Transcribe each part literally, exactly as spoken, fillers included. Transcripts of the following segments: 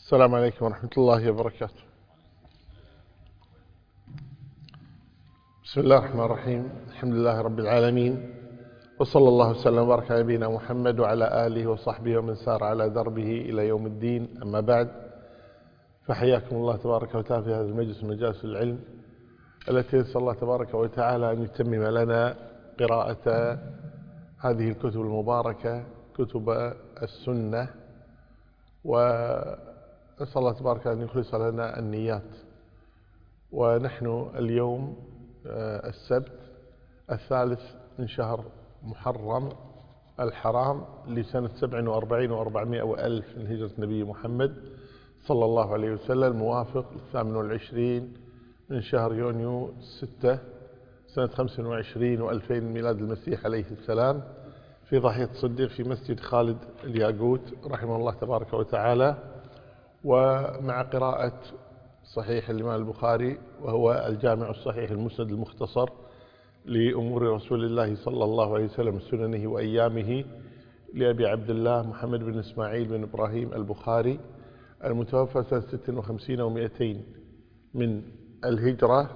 السلام عليكم ورحمة الله وبركاته. بسم الله الرحمن الرحيم. الحمد لله رب العالمين، وصلى الله وسلم وبارك على نبينا محمد وعلى آله وصحبه ومن سار على دربه إلى يوم الدين. أما بعد، فحياكم الله تبارك وتعالى في هذا المجلس من مجالس العلم التي نسأل الله تبارك وتعالى أن يتمم لنا قراءة هذه الكتب المباركة، كتب السنة، ونسأل الله تبارك وتعالى أن يخلص لنا النيات. ونحن اليوم السبت الثالث من شهر محرم الحرام لسنة سبع وأربعين وأربعمائة وألف من هجرة النبي محمد صلى الله عليه وسلم، موافق الثامن والعشرين من شهر يونيو ستة سنة خمس وعشرين وألفين ميلاد المسيح عليه السلام، في ضاحية الصديق في مسجد خالد الياقوت رحمه الله تبارك وتعالى، ومع قراءة صحيح الإمام البخاري وهو الجامع الصحيح المسند المختصر لأمور رسول الله صلى الله عليه وسلم سننه وأيامه لأبي عبد الله محمد بن إسماعيل بن إبراهيم البخاري المتوفى سنة ست وخمسين ومئتين من الهجرة.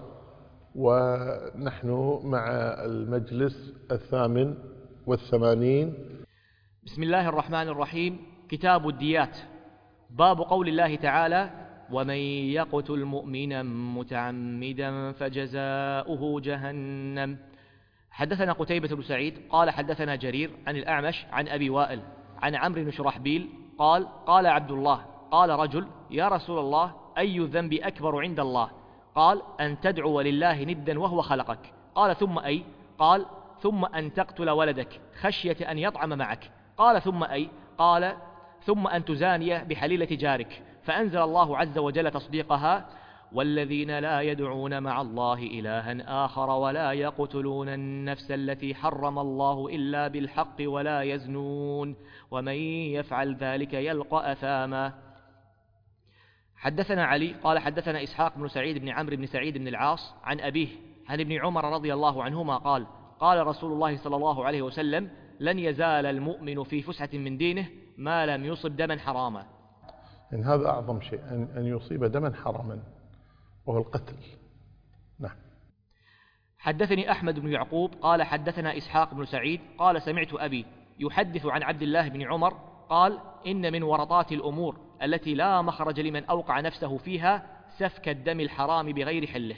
ونحن مع المجلس الثامن والثمانين. بسم الله الرحمن الرحيم. كتاب الديات. باب قول الله تعالى: ومن يقتل مؤمنا متعمدا فجزاؤه جهنم. حدثنا قتيبة بن سعيد قال حدثنا جرير عن الأعمش عن أبي وائل عن عمرو بن شرحبيل قال: قال عبد الله: قال رجل: يا رسول الله، أي الذنب أكبر عند الله؟ قال: أن تدعو لله ندا وهو خلقك. قال: ثم أي؟ قال: ثم أن تقتل ولدك خشية أن يطعم معك. قال: ثم أي؟ قال: ثم أن تزاني بحليلة جارك. فأنزل الله عز وجل تصديقها: والذين لا يدعون مع الله إلها آخر ولا يقتلون النفس التي حرم الله إلا بالحق ولا يزنون ومن يفعل ذلك يلقى أثاما. حدثنا علي قال حدثنا إسحاق بن سعيد بن عمرو بن سعيد بن العاص عن أبيه عن ابن عمر رضي الله عنهما قال: قال رسول الله صلى الله عليه وسلم: لن يزال المؤمن في فسحة من دينه ما لم يصب دما حراما. إن هذا أعظم شيء، أن يصيب دما حراما وهو القتل. نعم. حدثني أحمد بن يعقوب قال حدثنا إسحاق بن سعيد قال: سمعت أبي يحدث عن عبد الله بن عمر قال: إن من ورطات الأمور التي لا مخرج لمن أوقع نفسه فيها سفك الدم الحرام بغير حله.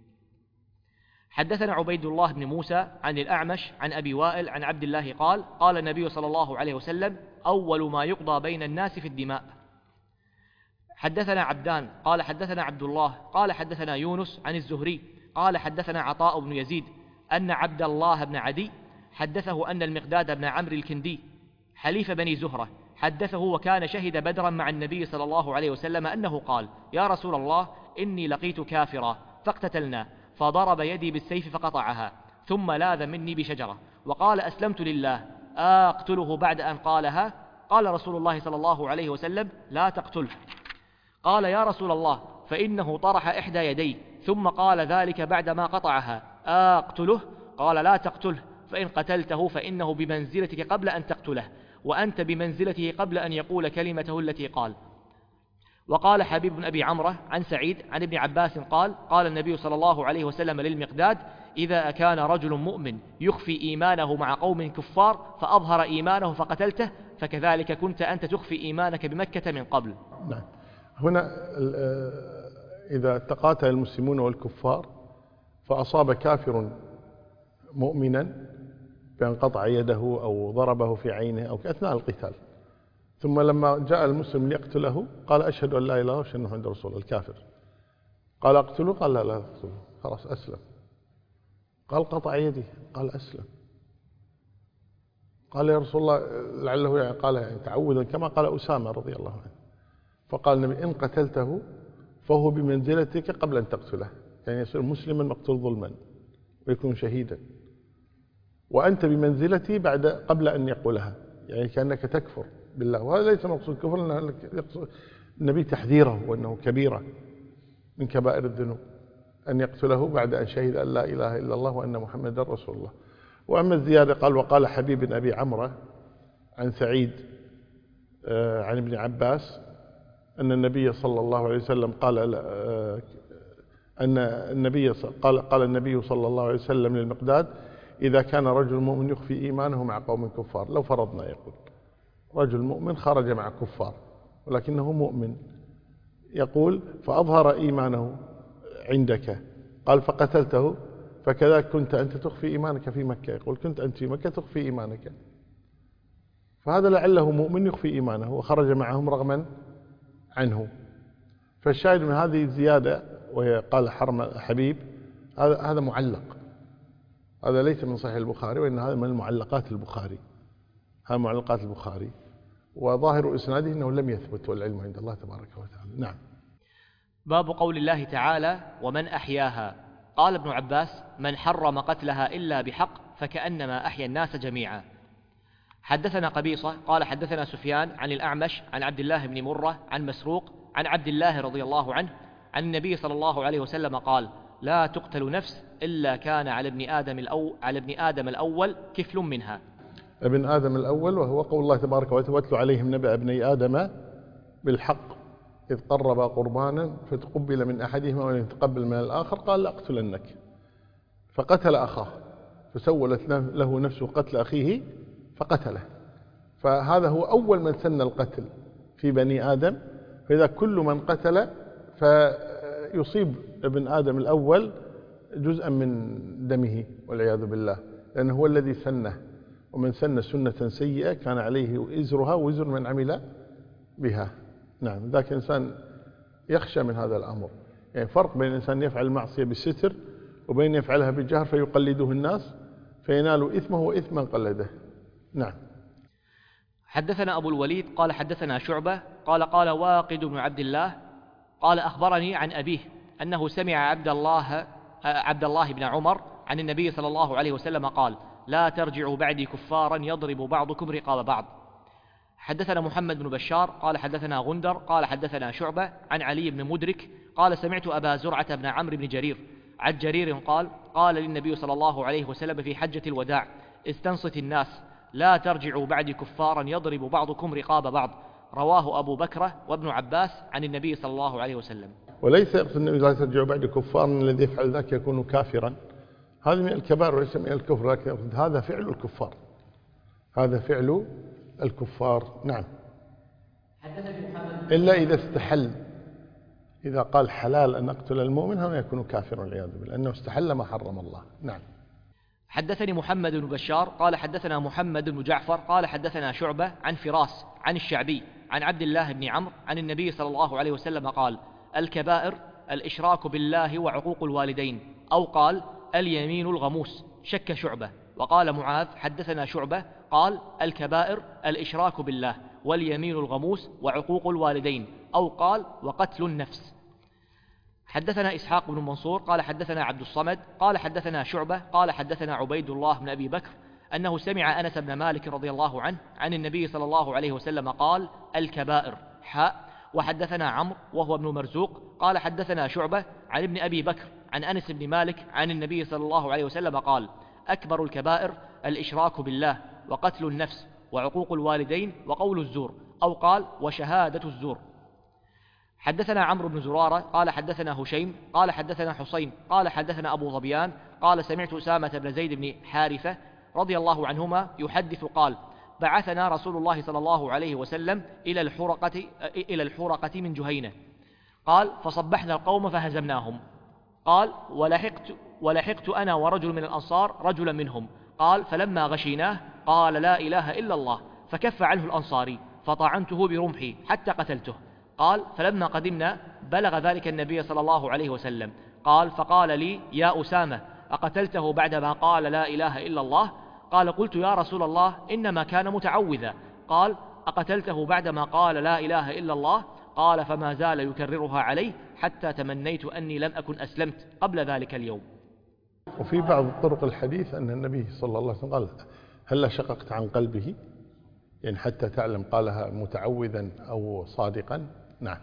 حدثنا عبيد الله بن موسى عن الأعمش عن أبي وائل عن عبد الله قال: قال النبي صلى الله عليه وسلم: أول ما يقضى بين الناس في الدماء. حدثنا عبدان قال حدثنا عبد الله قال حدثنا يونس عن الزهري قال حدثنا عطاء بن يزيد أن عبد الله بن عدي حدثه أن المقداد بن عمرو الكندي حليف بني زهرة حدثه وكان شهد بدرا مع النبي صلى الله عليه وسلم أنه قال: يا رسول الله، إني لقيت كافرا فاقتتلنا، فضرب يدي بالسيف فقطعها، ثم لاذ مني بشجرة وقال: أسلمت لله، أقتله بعد أن قالها؟ قال رسول الله صلى الله عليه وسلم: لا تقتله. قال: يا رسول الله، فإنه طرح إحدى يديه ثم قال ذلك بعدما قطعها، أقتله؟ قال: لا تقتله، فإن قتلته فإنه بمنزلتك قبل أن تقتله، وأنت بمنزلته قبل أن يقول كلمته التي قال. وقال حبيب بن أبي عمرة عن سعيد عن ابن عباس قال: قال النبي صلى الله عليه وسلم للمقداد: إذا كان رجل مؤمن يخفي إيمانه مع قوم كفار فأظهر إيمانه فقتلته، فكذلك كنت أنت تخفي إيمانك بمكة من قبل. نعم. هنا إذا تقاتل المسلمون والكفار فأصاب كافر مؤمنا بأن قطع يده أو ضربه في عينه أو أثناء القتال، ثم لما جاء المسلم ليقتله قال: أشهد أن لا إله إلا الله وأشهد أن محمدا رسول الله. الكافر قال: أقتله؟ قال: لا لا أقتله، خلاص أسلم. قال: قطع يدي، قال: أسلم. قال: يا رسول الله، لعله يعني قال يعني تعوذا كما قال أسامة رضي الله عنه. فقال النبي: إن قتلته فهو بمنزلتك قبل أن تقتله، يعني يصير مسلما مقتول ظلما ويكون شهيدا، وأنت بمنزلتي بعد قبل أن يقولها، يعني كأنك تكفر بالله. وهذا ليس مقصود كفر، لأن النبي تحذيره وأنه كبيرة من كبائر الذنوب أن يقتله بعد أن شهد أن لا إله إلا الله وأن محمدا رسول الله. وأما الزيادة قال: وقال حبيب بن أبي عمرة عن سعيد عن ابن عباس أن النبي صلى الله عليه وسلم قال أن النبي قال قال النبي صلى الله عليه وسلم للمقداد: إذا كان رجل مؤمن يخفي إيمانه مع قوم كفار. لو فرضنا يقول رجل مؤمن خرج مع كفار ولكنه مؤمن، يقول فأظهر إيمانه عندك، قال فقتلته، فكذلك كنت أنت تخفي إيمانك في مكة. يقول كنت أنت في مكة تخفي إيمانك، فهذا لعله مؤمن يخفي إيمانه وخرج معهم رغما عنه. فالشاهد من هذه الزيادة وهي قال حرم حبيب، هذا هذا معلق، هذا ليس من صحيح البخاري، وإن هذا من المعلقات البخاري، هذا معلقات البخاري، وظاهر إسناده أنه لم يثبت، والعلم عند الله تبارك وتعالى. نعم. باب قول الله تعالى: ومن أحياها. قال ابن عباس: من حرم قتلها إلا بحق فكأنما أحيا الناس جميعا. حدثنا قبيصة قال حدثنا سفيان عن الأعمش عن عبد الله بن مرة عن مسروق عن عبد الله رضي الله عنه عن النبي صلى الله عليه وسلم قال: لا تقتل نفس إلا كان على ابن آدم الأول, على ابن آدم الأول كفل منها. ابن آدم الأول وهو قول الله تبارك وتعالى: واتل عليهم نبأ ابني آدم بالحق إذ قربا قربانا فتقبل من أحدهما ولم يتقبل من الآخر قال لأقتلنك، فقتل أخاه، فسولت له نفسه قتل أخيه فقتله. فهذا هو أول من سن القتل في بني آدم، فإذا كل من قتل فيصيب ابن آدم الأول جزءا من دمه والعياذ بالله، لأنه هو الذي سنه، ومن سن سنة سيئة كان عليه إزرها وزر من عمل بها. نعم. ذاك إنسان يخشى من هذا الأمر، يعني فرق بين الإنسان يفعل المعصية بالستر وبين يفعلها بالجهر فيقلده الناس فينال إثمه وإثم من قلده. نعم. حدثنا أبو الوليد قال حدثنا شعبة قال قال واقد بن عبد الله قال أخبرني عن أبيه أنه سمع عبد الله عبد الله بن عمر عن النبي صلى الله عليه وسلم قال: لا ترجعوا بعدي كفارا يضرب بعضكم رقاب بعض. حدثنا محمد بن بشار قال حدثنا غندر قال حدثنا شعبة عن علي بن مدرك قال: سمعت أبا زرعة بن عمرو بن جرير عن جرير قال: قال للنبي صلى الله عليه وسلم في حجة الوداع: استنصت الناس، لا ترجعوا بعدي كفارا يضرب بعضكم رقاب بعض. رواه أبو بكر وابن عباس عن النبي صلى الله عليه وسلم. وليس يقصد النبي لا ترجعوا بعدي كفارا الذي يفعل ذاك يكون كافرا، هذا من الكبائر وليس من الكفر، لكن هذا فعل الكفار، هذا فعل الكفار. نعم. إلا إذا استحل، إذا قال حلال أن أقتل المؤمن هنا يكون كافرا والعياذ بالله، لأنه استحل ما حرم الله. نعم. حدثني محمد بن بشار قال حدثنا محمد بن جعفر قال حدثنا شعبة عن فراس عن الشعبي عن عبد الله بن عمرو عن النبي صلى الله عليه وسلم قال: الكبائر الإشراك بالله وعقوق الوالدين، أو قال اليمين الغموس. شك شعبة، وقال معاذ حدثنا شعبة قال: الكبائر الإشراك بالله واليمين الغموس وعقوق الوالدين، أو قال وقتل النفس. حدثنا إسحاق بن منصور قال حدثنا عبد الصمد قال حدثنا شعبة قال حدثنا عبيد الله بن أبي بكر أنه سمع أنس بن مالك رضي الله عنه عن النبي صلى الله عليه وسلم قال: الكبائر حاء. وحدثنا عمرو وهو ابن مرزوق قال حدثنا شعبة عن ابن أبي بكر عن أنس بن مالك عن النبي صلى الله عليه وسلم قال: أكبر الكبائر الإشراك بالله وقتل النفس وعقوق الوالدين وقول الزور، أو قال وشهادة الزور. حدثنا عمرو بن زرارة قال حدثنا هشيم قال حدثنا حسين قال حدثنا أبو ظبيان قال: سمعت أسامة بن زيد بن حارثة رضي الله عنهما يحدث قال: بعثنا رسول الله صلى الله عليه وسلم إلى الحرقة إلى الحرقة من جهينة، قال: فصبحنا القوم فهزمناهم، قال: ولحقت ولحقت أنا ورجل من الأنصار رجلا منهم، قال: فلما غشيناه قال: لا إله إلا الله، فكف عنه الأنصاري فطعنته برمحي حتى قتلته، قال: فلما قدمنا بلغ ذلك النبي صلى الله عليه وسلم، قال: فقال لي: يا أسامة، أقتلته بعدما قال لا إله إلا الله؟ قال: قلت يا رسول الله إنما كان متعوذا. قال: أقتلته بعدما قال لا إله إلا الله؟ قال: فما زال يكررها عليه حتى تمنيت أني لم أكن أسلمت قبل ذلك اليوم. وفي بعض طرق الحديث أن النبي صلى الله عليه وسلم قال: هل شققت عن قلبه، يعني حتى تعلم قالها متعوذا أو صادقا. نعم.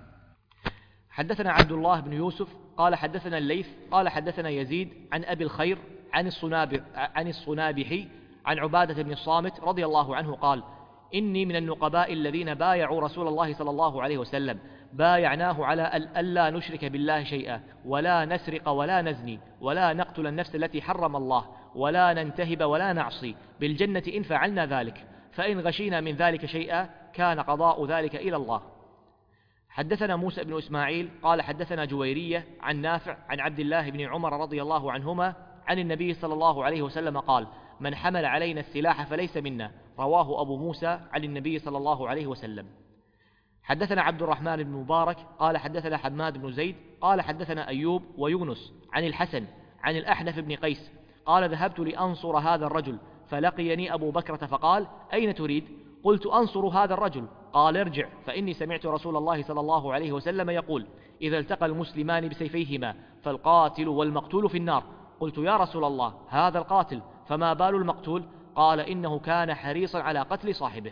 حدثنا عبد الله بن يوسف قال حدثنا الليث قال حدثنا يزيد عن أبي الخير عن الصنابح عن الصنابحي عن عبادة بن الصامت رضي الله عنه قال: إني من النقباء الذين بايعوا رسول الله صلى الله عليه وسلم، بايعناه على ألا نشرك بالله شيئا ولا نسرق ولا نزني ولا نقتل النفس التي حرم الله ولا ننتهب ولا نعصي بالجنة إن فعلنا ذلك، فإن غشينا من ذلك شيئا كان قضاء ذلك إلى الله. حدثنا موسى بن إسماعيل قال حدثنا جويرية عن نافع عن عبد الله بن عمر رضي الله عنهما عن النبي صلى الله عليه وسلم قال: من حمل علينا السلاح فليس منا. رواه أبو موسى عن النبي صلى الله عليه وسلم. حدثنا عبد الرحمن بن مبارك قال حدثنا حماد بن زيد قال حدثنا أيوب ويونس عن الحسن عن الأحنف بن قيس قال: ذهبت لأنصر هذا الرجل فلقيني أبو بكرة فقال: أين تريد؟ قلت: أنصر هذا الرجل. قال: ارجع فإني سمعت رسول الله صلى الله عليه وسلم يقول: إذا التقى المسلمان بسيفيهما فالقاتل والمقتول في النار. قلت: يا رسول الله، هذا القاتل، فما بال المقتول؟ قال: إنه كان حريصا على قتل صاحبه.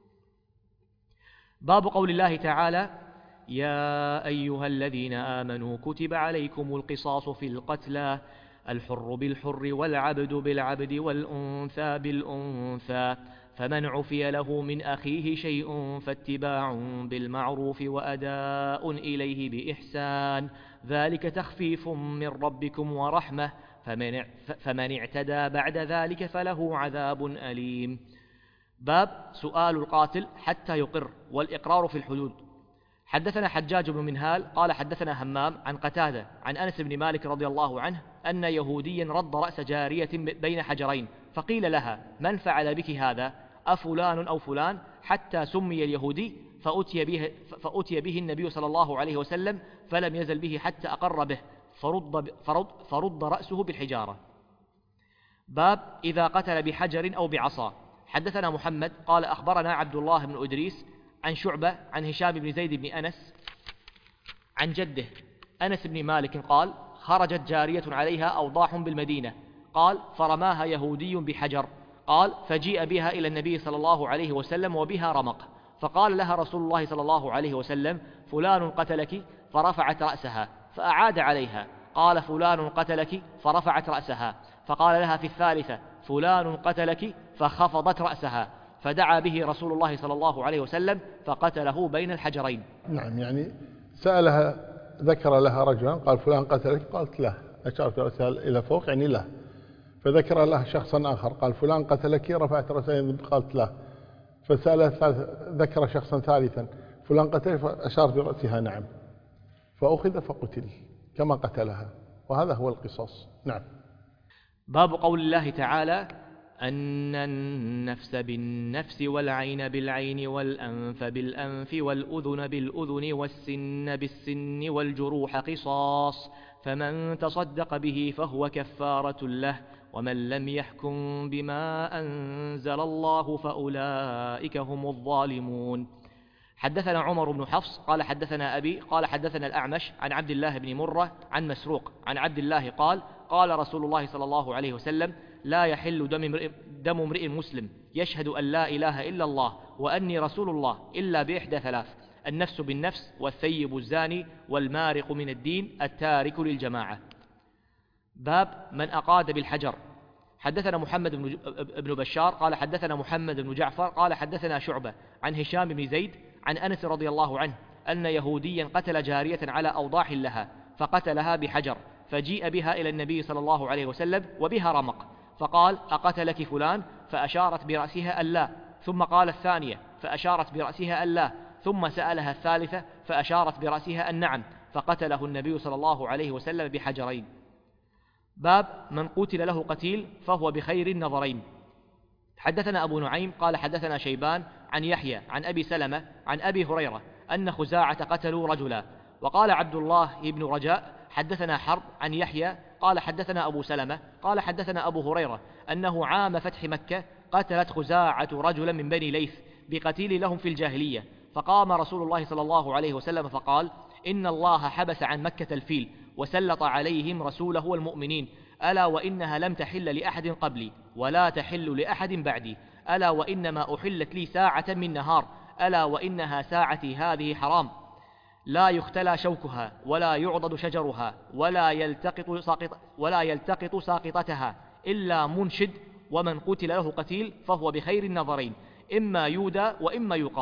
باب قول الله تعالى: يا أيها الذين آمنوا كتب عليكم القصاص في القتلى الحر بالحر والعبد بالعبد والأنثى بالأنثى فمن عفي له من أخيه شيء فاتباع بالمعروف وأداء إليه بإحسان ذلك تخفيف من ربكم ورحمة فمن, فمن اعتدى بعد ذلك فله عذاب أليم. باب سؤال القاتل حتى يقر والإقرار في الحدود. حدثنا حجاج بن منهال قال حدثنا همام عن قتادة عن أنس بن مالك رضي الله عنه أن يهوديا رد رأس جارية بين حجرين فقيل لها: من فعل بك هذا؟ أفلان أو فلان؟ حتى سمي اليهودي فأتي به, فأتي به النبي صلى الله عليه وسلم فلم يزل به حتى أقر به فرد, فرد, فرد رأسه بالحجارة. باب إذا قتل بحجر أو بعصا. حدثنا محمد قال أخبرنا عبد الله بن أدريس عن شعبة عن هشام بن زيد بن أنس عن جده أنس بن مالك قال: خرجت جارية عليها أوضاح بالمدينة، قال: فرماها يهودي بحجر، قال: فجيء بها إلى النبي صلى الله عليه وسلم وبها رمق، فقال لها رسول الله صلى الله عليه وسلم: فلان قتلك، فرفعت رأسها، فأعاد عليها، قال: فلان قتلك، فرفعت رأسها، فقال لها في الثالثة: فلان قتلك، فخفضت رأسها، فدعا به رسول الله صلى الله عليه وسلم فقتله بين الحجرين. نعم، يعني سألها، ذكر لها رجلا قال: فلان قتلك، قالت له، أشارت رأسها إلى فوق يعني له. فذكر لها شخصا آخر قال: فلان قتلك، رفعت رأسها قالت له. فسألها ذكر شخصا ثالثا: فلان قتلك، فأشار برأسها نعم، فأخذ فقتل كما قتلها، وهذا هو القصاص. نعم. باب قول الله تعالى: أن النفس بالنفس والعين بالعين والأنف بالأنف والأذن بالأذن والسن بالسن والجروح قصاص، فمن تصدق به فهو كفارة له، ومن لم يحكم بما أنزل الله فأولئك هم الظالمون. حدثنا عمر بن حفص قال حدثنا أبي قال حدثنا الأعمش عن عبد الله بن مرة عن مسروق عن عبد الله قال: قال رسول الله صلى الله عليه وسلم: لا يحل دم امرئ مسلم يشهد أن لا إله إلا الله وأني رسول الله إلا بإحدى ثلاث: النفس بالنفس، والثيب الزاني، والمارق من الدين، التارك للجماعة. باب من أقاد بالحجر. حدثنا محمد بن بشار قال حدثنا محمد بن جعفر قال حدثنا شعبة عن هشام بن زيد عن أنس رضي الله عنه أن يهوديا قتل جارية على أوضاح لها فقتلها بحجر، فجيء بها إلى النبي صلى الله عليه وسلم وبها رمق، فقال: أقتلك فلان؟ فأشارت برأسها ألا، ثم قال الثانية فأشارت برأسها ألا، ثم سألها الثالثة فأشارت برأسها النعم، فقتله النبي صلى الله عليه وسلم بحجرين. باب من قتل له قتيل فهو بخير النظرين. حدثنا أبو نعيم قال حدثنا شيبان عن يحيى عن أبي سلمة عن أبي هريرة أن خزاعة قتلوا رجلا. وقال عبد الله بن رجاء حدثنا حرب عن يحيى قال حدثنا أبو سلمة قال حدثنا أبو هريرة أنه عام فتح مكة قتلت خزاعة رجلا من بني ليث بقتيل لهم في الجاهلية، فقام رسول الله صلى الله عليه وسلم فقال: إن الله حبس عن مكة الفيل وسلط عليهم رسوله والمؤمنين، ألا وإنها لم تحل لأحد قبلي ولا تحل لأحد بعدي، ألا وإنما أحلت لي ساعة من نهار، ألا وإنها ساعتي هذه حرام، لا يختلى شوكها ولا يعضد شجرها ولا يلتقط ساقط ولا يلتقط ساقطتها إلا منشد، ومن قتل له قتيل فهو بخير النظرين، إما يودى وإما يقاد،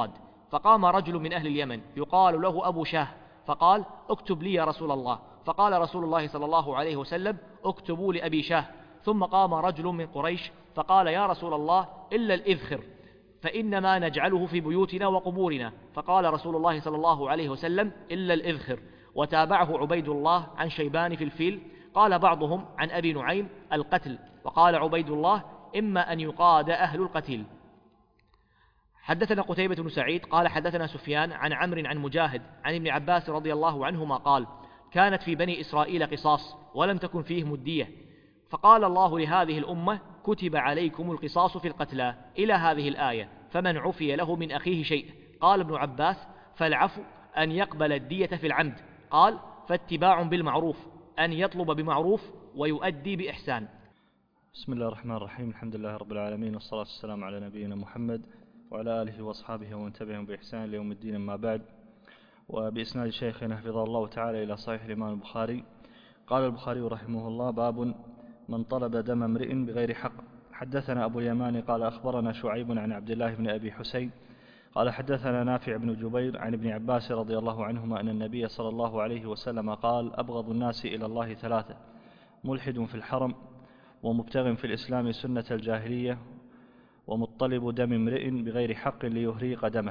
فقام رجل من أهل اليمن يقال له أبو شاه فقال: اكتب لي يا رسول الله. فقال رسول الله صلى الله عليه وسلم: اكتبوا لأبي شاه. ثم قام رجل من قريش فقال: يا رسول الله، إلا الإذخر فإنما نجعله في بيوتنا وقبورنا. فقال رسول الله صلى الله عليه وسلم: إلا الإذخر. وتابعه عبيد الله عن شيبان في الفيل. قال بعضهم عن أبي نعيم: القتل. وقال عبيد الله: إما أن يقاد أهل القتيل. حدثنا قتيبة بن سعيد قال حدثنا سفيان عن عمرو عن مجاهد عن ابن عباس رضي الله عنهما قال: كانت في بني إسرائيل قصاص ولم تكن فيهم الدية، فقال الله لهذه الأمة: كتب عليكم القصاص في القتلى، إلى هذه الآية: فمن عفي له من أخيه شيء. قال ابن عباس: فالعفو أن يقبل الدية في العمد. قال: فاتباع بالمعروف أن يطلب بمعروف ويؤدي بإحسان. بسم الله الرحمن الرحيم. الحمد لله رب العالمين، والصلاة والسلام على نبينا محمد وعلى آله وأصحابه ومن تبعهم بإحسان ليوم الدين. ما بعد، وبإسناد شيخنا حفظه الله تعالى إلى صحيح الإمام البخاري. قال البخاري رحمه الله: باب من طلب دم امرئ بغير حق. حدثنا أبو اليمان قال أخبرنا شعيب عن عبد الله بن أبي حسين قال حدثنا نافع بن جبير عن ابن عباس رضي الله عنهما أن النبي صلى الله عليه وسلم قال: أبغض الناس إلى الله ثلاثة: ملحد في الحرم، ومبتغ في الإسلام سنة الجاهلية، ومطلب دم امرئ بغير حق ليهريق دمه.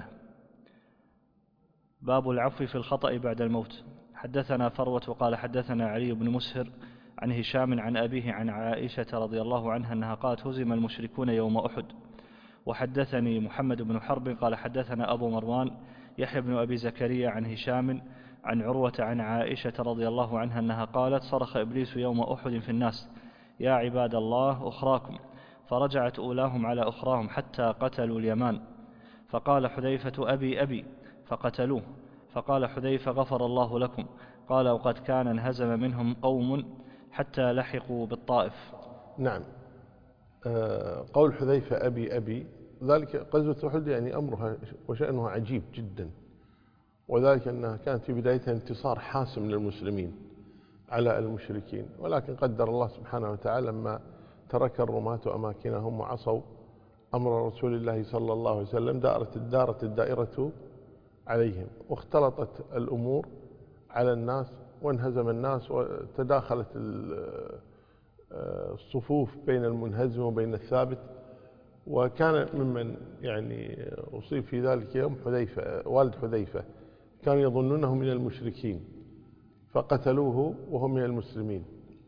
باب العفو في الخطأ بعد الموت. حدثنا فروة قال حدثنا علي بن مسهر عن هشام عن أبيه عن عائشة رضي الله عنها أنها قالت: هزم المشركون يوم أحد. وحدثني محمد بن حرب قال حدثنا أبو مروان يحيى بن أبي زكريا عن هشام عن عروة عن عائشة رضي الله عنها أنها قالت: صرخ إبليس يوم أحد في الناس: يا عباد الله، أخراكم. فرجعت أولاهم على أخراهم حتى قتلوا اليمان. فقال حذيفة: أبي أبي. فقتلوه. فقال حذيفة: غفر الله لكم. قال: وقد كان انهزم منهم قوم حتى لحقوا بالطائف. نعم. قول حذيفة أبي أبي، ذلك غزوة أحد يعني أمرها وشأنها عجيب جدا، وذلك أنها كانت في بدايتها انتصار حاسم للمسلمين على المشركين، ولكن قدر الله سبحانه وتعالى لما ترك الرماة أماكنهم وعصوا أمر رسول الله صلى الله عليه وسلم دارت دارت الدائرة عليهم، واختلطت الأمور على الناس وانهزم الناس، وتداخلت الصفوف بين المنهزم وبين الثابت. وكان ممن يعني أصيب في ذلك يوم حذيفة والد حذيفة، كانوا يظنونه من المشركين فقتلوه وهم من المسلمين.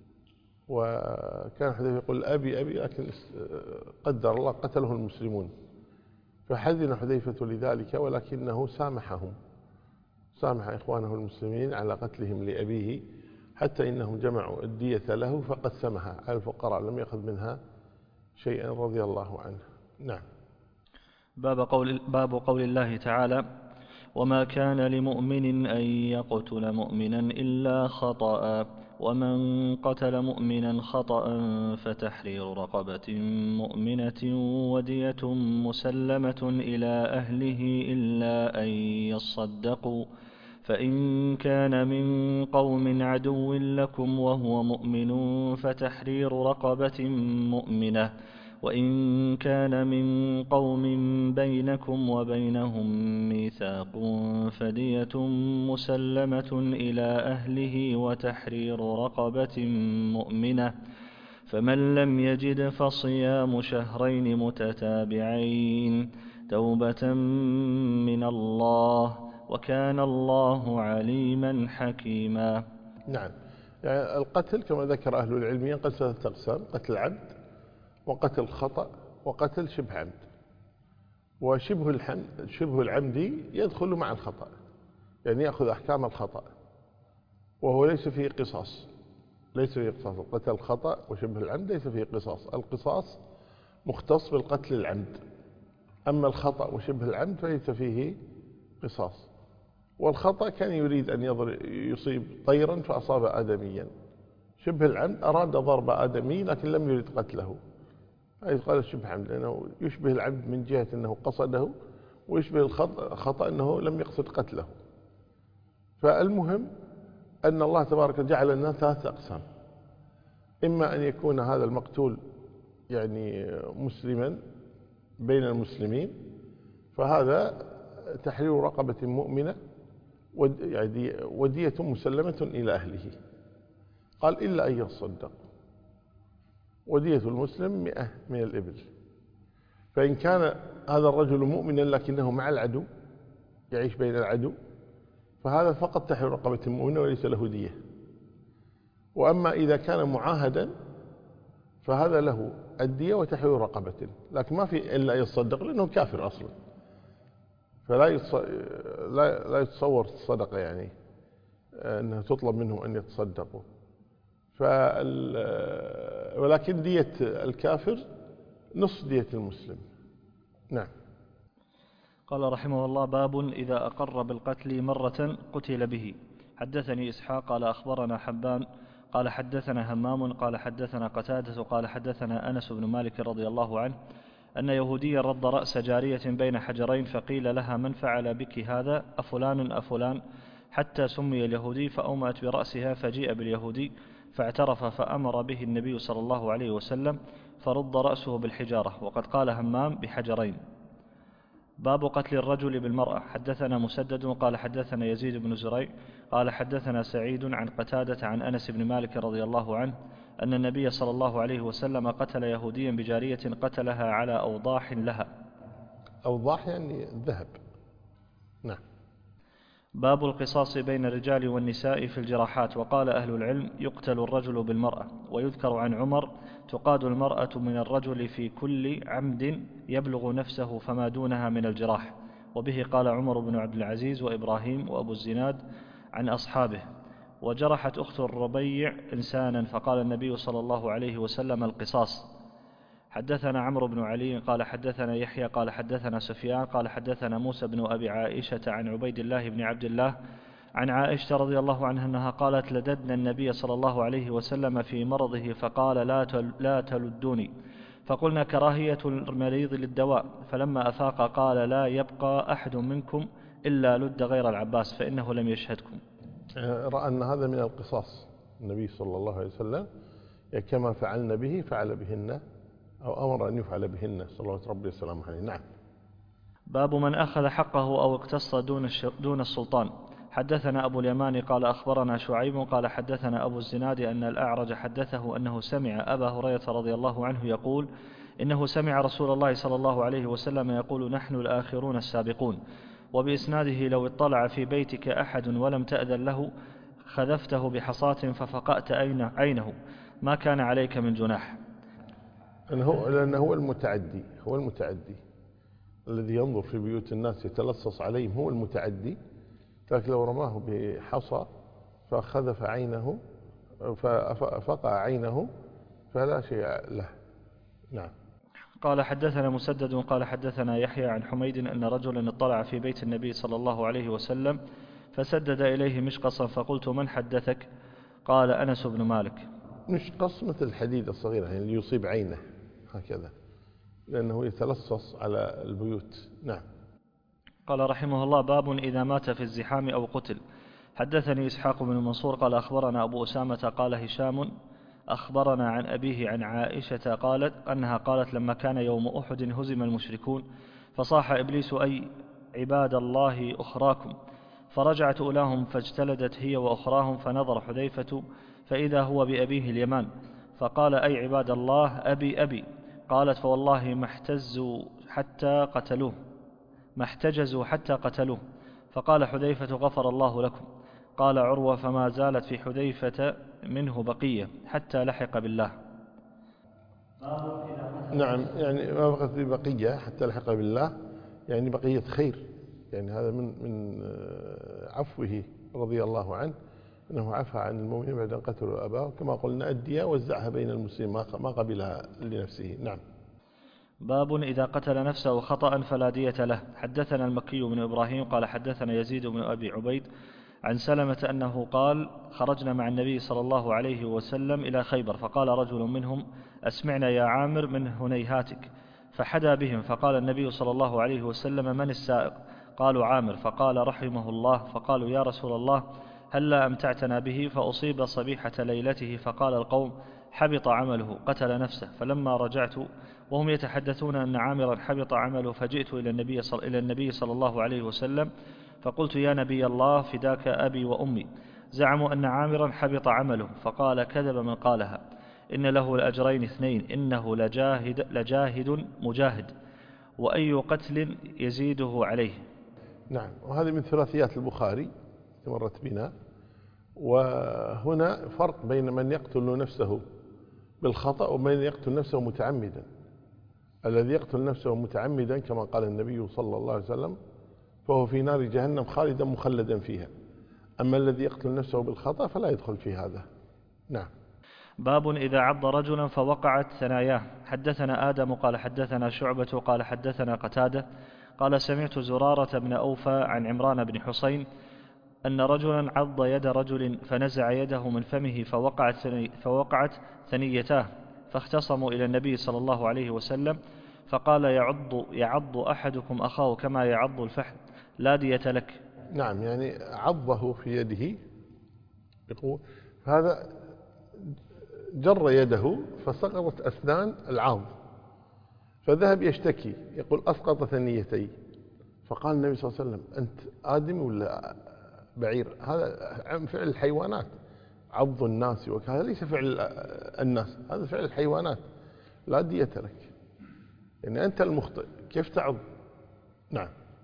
وكان حذيفة يقول أبي أبي، لكن قدر الله قتله المسلمون، فحزن حذيفة لذلك، ولكنه سامحهم، سامح إخوانه المسلمين على قتلهم لأبيه، حتى إنهم جمعوا الدية له فقسمها على الفقراء، لم يأخذ منها شيئا رضي الله عنه. نعم. باب قول, باب قول الله تعالى: وما كان لمؤمن أن يقتل مؤمنا إلا خطأ، ومن قتل مؤمنا خطأ فتحرير رقبة مؤمنة ودية مسلمة إلى أهله إلا أن يصدقوا، فإن كان من قوم عدو لكم وهو مؤمن فتحرير رقبة مؤمنة، وإن كان من قوم بينكم وبينهم ميثاق فدية مسلمة إلى أهله وتحرير رقبة مؤمنة، فمن لم يجد فصيام شهرين متتابعين توبة من الله، وكان الله عليما حكيما. نعم. يعني القتل كما ذكر أهل العلم ينقسم ثلاثة أقسام: قتل عمد، وقتل خطأ، وقتل شبه عمد. وشبه الحمد شبه العمدي يدخل مع الخطأ، يعني يأخذ أحكام الخطأ، وهو ليس فيه قصاص، ليس فيه قصاص. القتل الخطأ وشبه العمد ليس فيه قصاص، القصاص مختص بالقتل العمد، أما الخطأ وشبه العمد فليس فيه قصاص. والخطأ كان يريد أن يصيب طيرا فأصاب آدميا، شبه العمد أراد ضرب آدمي لكن لم يريد قتله، هذا قال شبه عمد، لأنه يشبه العمد من جهة أنه قصده، ويشبه الخطأ أنه لم يقصد قتله. فالمهم أن الله تبارك جعل الناس ثلاثة أقسام: إما أن يكون هذا المقتول يعني مسلما بين المسلمين، فهذا تحرير رقبة مؤمنة ودية مسلمة إلى أهله. قال إلا أن يصدق، ودية المسلم مئة من الإبل. فإن كان هذا الرجل مؤمنا لكنه مع العدو يعيش بين العدو، فهذا فقط تحرير رقبة مؤمنة وليس له دية. وأما إذا كان معاهدا فهذا له الدية وتحرير رقبة، لكن ما في إلا يصدق لأنه كافر أصلا، فلا لا يتصور الصدقة يعني أنها تطلب منه أن يتصدقوا. ولكن دية الكافر نصف دية المسلم. نعم. قال رحمه الله: باب إذا أقر بالقتل مرة قتل به. حدثني إسحاق قال أخبرنا حبان قال حدثنا همام قال حدثنا قتادة قال حدثنا أنس بن مالك رضي الله عنه أن يهوديا رد رأس جارية بين حجرين، فقيل لها: من فعل بك هذا؟ أفلان أفلان؟ حتى سمي اليهودي، فأومأت برأسها، فجيء باليهودي فاعترف، فأمر به النبي صلى الله عليه وسلم فرد رأسه بالحجارة. وقد قال همام بحجرين. باب قتل الرجل بالمرأة. حدثنا مسدد قال حدثنا يزيد بن زريع قال حدثنا سعيد عن قتادة عن أنس بن مالك رضي الله عنه أن النبي صلى الله عليه وسلم قتل يهوديا بجارية قتلها على أوضاح لها. أوضاح يعني ذهب. نعم. باب القصاص بين الرجال والنساء في الجراحات. وقال أهل العلم: يقتل الرجل بالمرأة. ويذكر عن عمر: تقاد المرأة من الرجل في كل عمد يبلغ نفسه فما دونها من الجراح. وبه قال عمر بن عبد العزيز وإبراهيم وأبو الزناد عن أصحابه. وجرحت أخت الربيع إنسانا فقال النبي صلى الله عليه وسلم: القصاص. حدثنا عمرو بن علي قال حدثنا يحيى قال حدثنا سفيان قال حدثنا موسى بن أبي عائشة عن عبيد الله بن عبد الله عن عائشة رضي الله عنها أنها قالت: لددنا النبي صلى الله عليه وسلم في مرضه فقال: لا لا تلدوني، فقلنا: كراهية المريض للدواء. فلما أفاق قال: لا يبقى أحد منكم إلا لد غير العباس فإنه لم يشهدكم. رأى أن هذا من القصاص. النبي صلى الله عليه وسلم كما فعلنا به فعل بهن، أو أمر أن يفعل بهن صلوات ربي وسلامه عليه. نعم. باب من أخذ حقه أو اقتص دون, دون السلطان. حدثنا أبو اليمان قال أخبرنا شعيب قال حدثنا أبو الزناد أن الأعرج حدثه أنه سمع أبا هريرة رضي الله عنه يقول: إنه سمع رسول الله صلى الله عليه وسلم يقول: نحن الآخرون السابقون. وبإسناده: لو اطلع في بيتك أحد ولم تأذن له خذفته بحصاة ففقأت عينه ما كان عليك من جناح. لأنه هو المتعدي، هو المتعدي الذي ينظر في بيوت الناس يتلصص عليهم، هو المتعدي. لكن لو رماه بحصى فخذف عينه ففقع عينه فلا شيء له. نعم. قال حدثنا مسدد قال حدثنا يحيى عن حميد أن رجلا اطلع في بيت النبي صلى الله عليه وسلم فسدد إليه مشقصا، فقلت: من حدثك؟ قال: أنس بن مالك. مشقص مثل الحديد الصغير يعني اللي يصيب عينه هكذا، لأنه يتلصص على البيوت. نعم. قال رحمه الله: باب إذا مات في الزحام أو قتل. حدثني إسحاق بن منصور قال أخبرنا أبو أسامة قال هشام أخبرنا عن أبيه عن عائشة قالت أنها قالت: لما كان يوم أحد هزم المشركون فصاح إبليس: أي عباد الله أخراكم. فرجعت أولاهم فاجتلدت هي وأخراهم، فنظر حذيفة فإذا هو بأبيه اليمان فقال: أي عباد الله أبي أبي. قالت: فوالله ما احتزوا حتى قتلوه ما احتجزوا حتى قتلوه. فقال حذيفة: غفر الله لكم. قال عروة: فما زالت في حذيفة منه بقية حتى لحق بالله. نعم، يعني ما بقت بقية حتى لحق بالله، يعني بقية خير، يعني هذا من من عفوه رضي الله عنه أنه عفى عن المؤمنين بعد أن قتلوا أباه، كما قلنا الدية وزعها بين المسلمين ما قبلها لنفسه. نعم. باب إذا قتل نفسه خطأ فلا دية له. حدثنا المكي بن إبراهيم قال حدثنا يزيد بن أبي عبيد عن سلمة أنه قال: خرجنا مع النبي صلى الله عليه وسلم إلى خيبر، فقال رجل منهم: أسمعنا يا عامر من هنيهاتك. فحدا بهم، فقال النبي صلى الله عليه وسلم: من السائق؟ قالوا: عامر. فقال رحمه الله. فقالوا: يا رسول الله هلا أمتعتنا به؟ فأصيب صبيحة ليلته. فقال القوم: حبط عمله قتل نفسه. فلما رجعت وهم يتحدثون أن عامرا حبط عمله فجئت إلى النبي صلى, إلى النبي صلى الله عليه وسلم فقلت يا نبي الله فداك أبي وأمي، زعموا أن عامرا حبط عمله. فقال كذب من قالها، إن له لأجرين اثنين، إنه لجاهد, لجاهد مجاهد، وأي قتل يزيده عليه. نعم، وهذه من ثلاثيات البخاري مرت بنا. وهنا فرق بين من يقتل نفسه بالخطأ ومن يقتل نفسه متعمدا. الذي يقتل نفسه متعمدا كما قال النبي صلى الله عليه وسلم فهو في نار جهنم خالدا مخلدا فيها. أما الذي يقتل نفسه بالخطأ فلا يدخل في هذا. نعم. باب إذا عض رجلا فوقعت ثناياه. حدثنا آدم قال حدثنا شعبة قال حدثنا قتادة قال سمعت زرارة بن أوفى عن عمران بن حسين أن رجلا عض يد رجل فنزع يده من فمه فوقعت, ثني فوقعت ثنيتاه، فاختصموا إلى النبي صلى الله عليه وسلم فقال يعض, يعض أحدكم أخاه كما يعض الفحل لا دية لك. نعم، يعني عضه في يده، يقول هذا جر يده فسقطت أسنان العض، فذهب يشتكي يقول أسقط ثنيتي. فقال النبي صلى الله عليه وسلم أنت آدمي ولا بعير؟ هذا فعل الحيوانات، عض الناس وهذا ليس فعل الناس، هذا فعل الحيوانات، لا دية لك، يعني أنت المخطئ كيف تعض؟ نعم.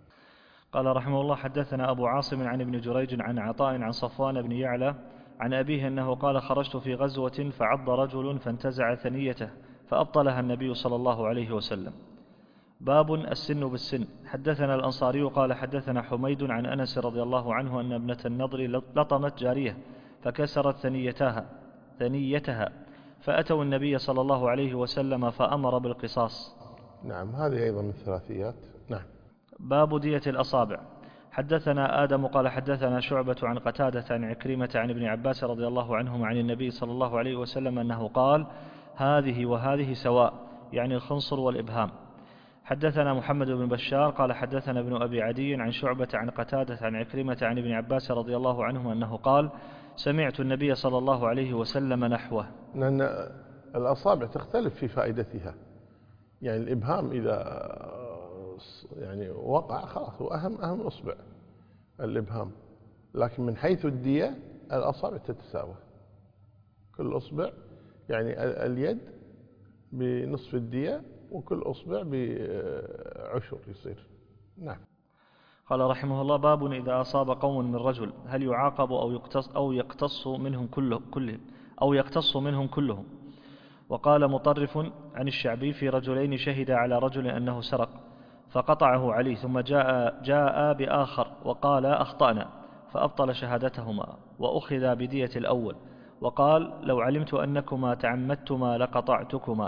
قال رحمه الله حدثنا أبو عاصم عن ابن جريج عن عطاء عن صفوان بن يعلى عن أبيه أنه قال خرجت في غزوة فعض رجل فانتزع ثنيته فأبطلها النبي صلى الله عليه وسلم. باب السن بالسن. حدثنا الأنصاري قال حدثنا حميد عن أنس رضي الله عنه أن ابنة النضر لطمت جارية فكسرت ثنيتها ثنيتها فأتوا النبي صلى الله عليه وسلم فأمر بالقصاص. نعم، هذه أيضا من الثلاثيات. نعم. باب دية الأصابع. حدثنا آدم قال حدثنا شعبة عن قتادة عن عكرمة عن ابن عباس رضي الله عنهما عن النبي صلى الله عليه وسلم أنه قال هذه وهذه سواء، يعني الخنصر والإبهام. حدثنا محمد بن بشار قال حدثنا ابن أبي عدي عن شعبة عن قتادة عن عكرمة عن ابن عباس رضي الله عنهما أنه قال سمعت النبي صلى الله عليه وسلم نحوه. لأن الأصابع تختلف في فائدتها، يعني الإبهام إذا يعني وقع خلاص هو أهم أهم أصبع الإبهام، لكن من حيث الدية الأصابع تتساوى، كل أصبع يعني اليد بنصف الدية وكل أصبع بعشر يصير. نعم. قال رحمه الله باب إذا أصاب قوم من رجل هل يعاقب أو يقتص أو يقتص منهم كله كلهم أو يقتص منهم كلهم. وقال مطرف عن الشعبي في رجلين شهد على رجل أنه سرق فقطعه عليه ثم جاء جاء بآخر وقال أخطأنا فأبطل شهادتهما وأخذ بدية الأول وقال لو علمت أنكما تعمدتما لقطعتكما.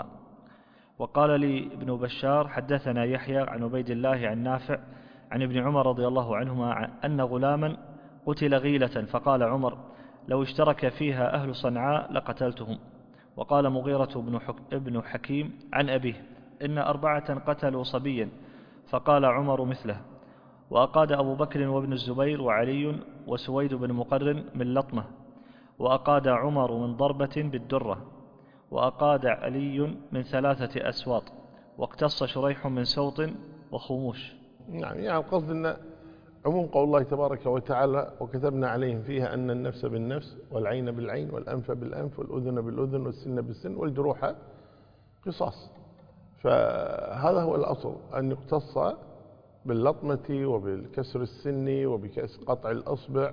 وقال لي ابن بشار حدثنا يحيى عن عبيد الله عن نافع عن ابن عمر رضي الله عنهما أن غلاما قتل غيلة فقال عمر لو اشترك فيها أهل صنعاء لقتلتهم. وقال مغيرة بن حكيم عن أبيه إن أربعة قتلوا صبيا فقال عمر مثله. وأقاد أبو بكر وابن الزبير وعلي وسويد بن مقرن من لطمة، وأقاد عمر من ضربة بالدرة، وأقاد علي من ثلاثة أسواط، واقتص شريح من سوط وخموش. نعم، يعني القصد أن عموم قول الله تبارك وتعالى وكتبنا عليهم فيها أن النفس بالنفس والعين بالعين والأنف بالأنف والأذن بالأذن والسن بالسن والجروح قصاص. فهذا هو الأصل، أن يقتص باللطمة وبالكسر السني وبقطع الأصبع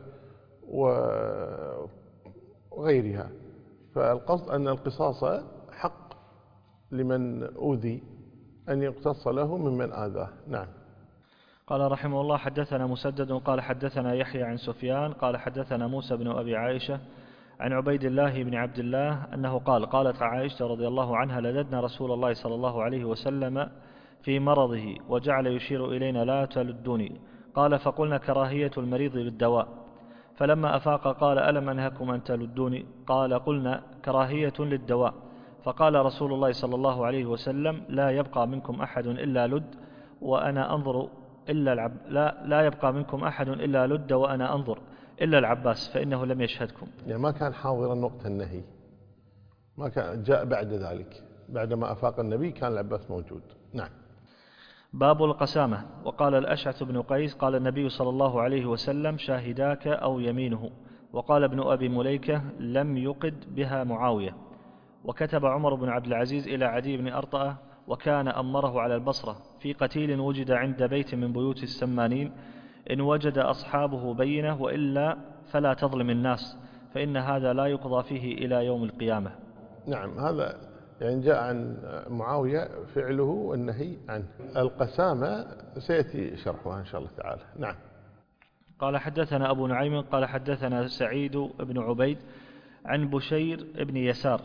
وغيرها. فالقصد أن القصاص حق لمن أوذي أن يقتص له ممن آذاه. نعم. قال رحمه الله حدثنا مسدد قال حدثنا يحيى عن سفيان قال حدثنا موسى بن أبي عائشة عن عبيد الله بن عبد الله أنه قال قالت عائشة رضي الله عنها لددنا رسول الله صلى الله عليه وسلم في مرضه وجعل يشير إلينا لا تلدوني، قال فقلنا كراهية المريض بالدواء، فلما أفاق قال ألم أنهكم أن تلدوني؟ قال قلنا كراهية للدواء، فقال رسول الله صلى الله عليه وسلم لا يبقى منكم أحد إلا لد وأنا أنظر إلا العب لا لا يبقى منكم أحد إلا لد وأنا أنظر إلا العباس فإنه لم يشهدكم. يعني ما كان حاضرا وقت النهي، ما كان جاء بعد ذلك، بعدما أفاق النبي كان العباس موجود. نعم. باب القسامة. وقال الأشعث بن قيس قال النبي صلى الله عليه وسلم شاهداك أو يمينه. وقال ابن أبي مليكة لم يقد بها معاوية. وكتب عمر بن عبد العزيز إلى عدي بن أرطأة وكان أمره على البصرة في قتيل وجد عند بيت من بيوت السمانين، إن وجد أصحابه بينة وإلا فلا تظلم الناس، فإن هذا لا يقضى فيه إلى يوم القيامة. نعم، هذا يعني جاء عن معاوية فعله والنهي عنه. القسامة سيأتي شرحها إن شاء الله تعالى. نعم. قال حدثنا أبو نعيم قال حدثنا سعيد بن عبيد عن بشير بن يسار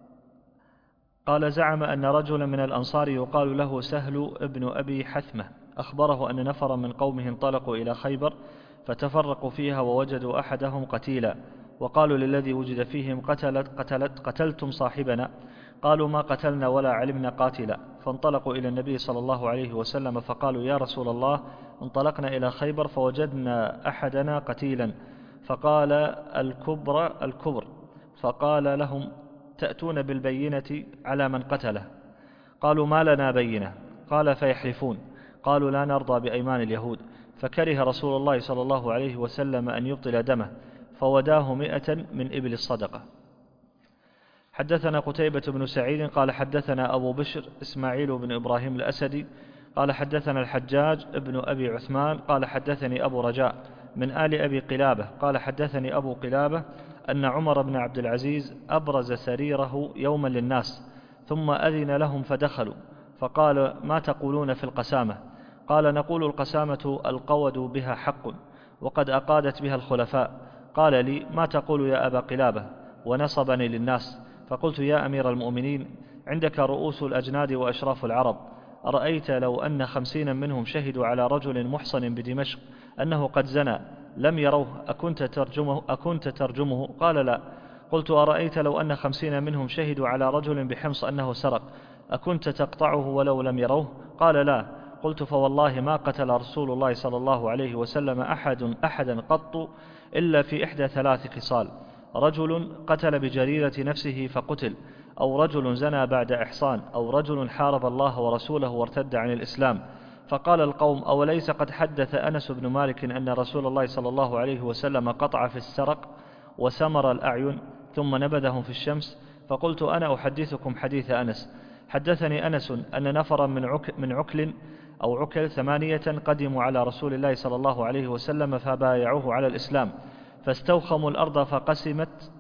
قال زعم أن رجلا من الأنصار يقال له سهل بن أبي حثمة أخبره أن نفرا من قومه انطلقوا إلى خيبر فتفرقوا فيها ووجدوا أحدهم قتيلا، وقالوا للذي وجد فيهم قتلت قتلت قتلتم صاحبنا؟ قالوا ما قتلنا ولا علمنا قاتلا. فانطلقوا إلى النبي صلى الله عليه وسلم فقالوا يا رسول الله انطلقنا إلى خيبر فوجدنا أحدنا قتيلا، فقال الكبر الكبر، فقال لهم تأتون بالبينة على من قتله؟ قالوا ما لنا بينة. قال فيحلفون. قالوا لا نرضى بأيمان اليهود. فكره رسول الله صلى الله عليه وسلم أن يبطل دمه فوداه مئة من إبل الصدقة. حدثنا قتيبة بن سعيد قال حدثنا أبو بشر إسماعيل بن إبراهيم الأسدي قال حدثنا الحجاج ابن أبي عثمان قال حدثني أبو رجاء من آل أبي قلابة قال حدثني أبو قلابة أن عمر بن عبد العزيز أبرز سريره يوما للناس ثم أذن لهم فدخلوا، فقال ما تقولون في القسامة؟ قال نقول القسامة القود بها حق وقد أقادت بها الخلفاء. قال لي ما تقول يا أبا قلابة؟ ونصبني للناس. فقلت يا أمير المؤمنين عندك رؤوس الأجناد وأشراف العرب، أرأيت لو أن خمسين منهم شهدوا على رجل محصن بدمشق أنه قد زنى لم يروه أكنت ترجمه, أكنت ترجمه؟ قال لا. قلت أرأيت لو أن خمسين منهم شهدوا على رجل بحمص أنه سرق أكنت تقطعه ولو لم يروه؟ قال لا. قلت فوالله ما قتل رسول الله صلى الله عليه وسلم أحد أحدا قط إلا في إحدى ثلاث خصال: رجل قتل بجريرة نفسه فقتل، أو رجل زنى بعد إحصان، أو رجل حارب الله ورسوله وارتد عن الإسلام. فقال القوم أوليس قد حدث أنس بن مالك أن رسول الله صلى الله عليه وسلم قطع في السرق وسمر الأعين ثم نبذهم في الشمس؟ فقلت أنا أحدثكم حديث أنس. حدثني أنس أن نفرا من, عك من عكل أو عكل ثمانية قدموا على رسول الله صلى الله عليه وسلم فبايعوه على الإسلام، فاستوخموا الأرض فقسمت,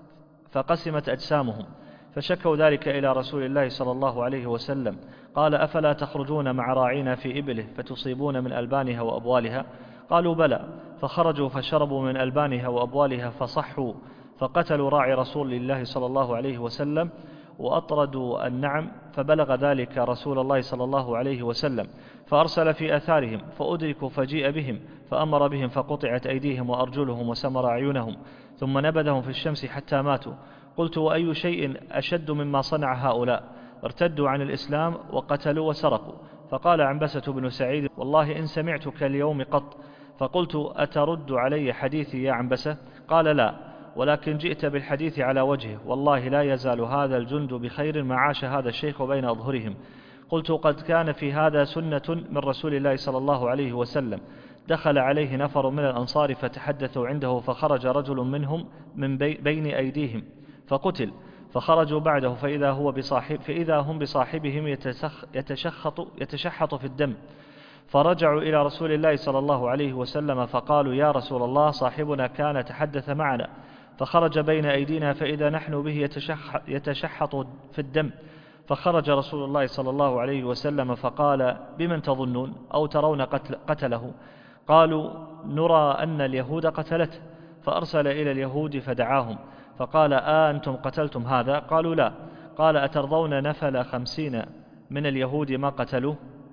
فقسمت أجسامهم، فشكوا ذلك إلى رسول الله صلى الله عليه وسلم. قال أفلا تخرجون مع راعينا في إبله فتصيبون من ألبانها وأبوالها؟ قالوا بلى. فخرجوا فشربوا من ألبانها وأبوالها فصحوا، فقتلوا راعي رسول الله صلى الله عليه وسلم وأطردوا النعم، فبلغ ذلك رسول الله صلى الله عليه وسلم فأرسل في أثارهم فأدركوا فجيء بهم فأمر بهم فقطعت أيديهم وأرجلهم وسمر أعينهم ثم نبذهم في الشمس حتى ماتوا. قلت وأي شيء أشد مما صنع هؤلاء؟ ارتدوا عن الإسلام وقتلوا وسرقوا. فقال عنبسة بن سعيد والله إن سمعتك اليوم قط. فقلت أترد علي حديثي يا عنبسة؟ قال لا، ولكن جئت بالحديث على وجهه، والله لا يزال هذا الجند بخير ما عاش هذا الشيخ بين أظهرهم. قلت قد كان في هذا سنة من رسول الله صلى الله عليه وسلم. دخل عليه نفر من الأنصار فتحدثوا عنده، فخرج رجل منهم من بي بين أيديهم فقتل، فخرجوا بعده فإذا, هو بصاحب فإذا هم بصاحبهم يتشخط, يتشحط في الدم، فرجعوا إلى رسول الله صلى الله عليه وسلم فقالوا يا رسول الله صاحبنا كان تحدث معنا فخرج بين أيدينا فإذا نحن به يتشح يتشحط في الدم. فخرج رسول الله صلى الله عليه وسلم فقال بمن تظنون أو ترون قتل قتله؟ قالوا نرى أن اليهود قتلته. فأرسل إلى اليهود فدعاهم فقال آه أنتم قتلتم هذا؟ قالوا لا. قال أترضون نفل خمسين من اليهود ما قتلوه؟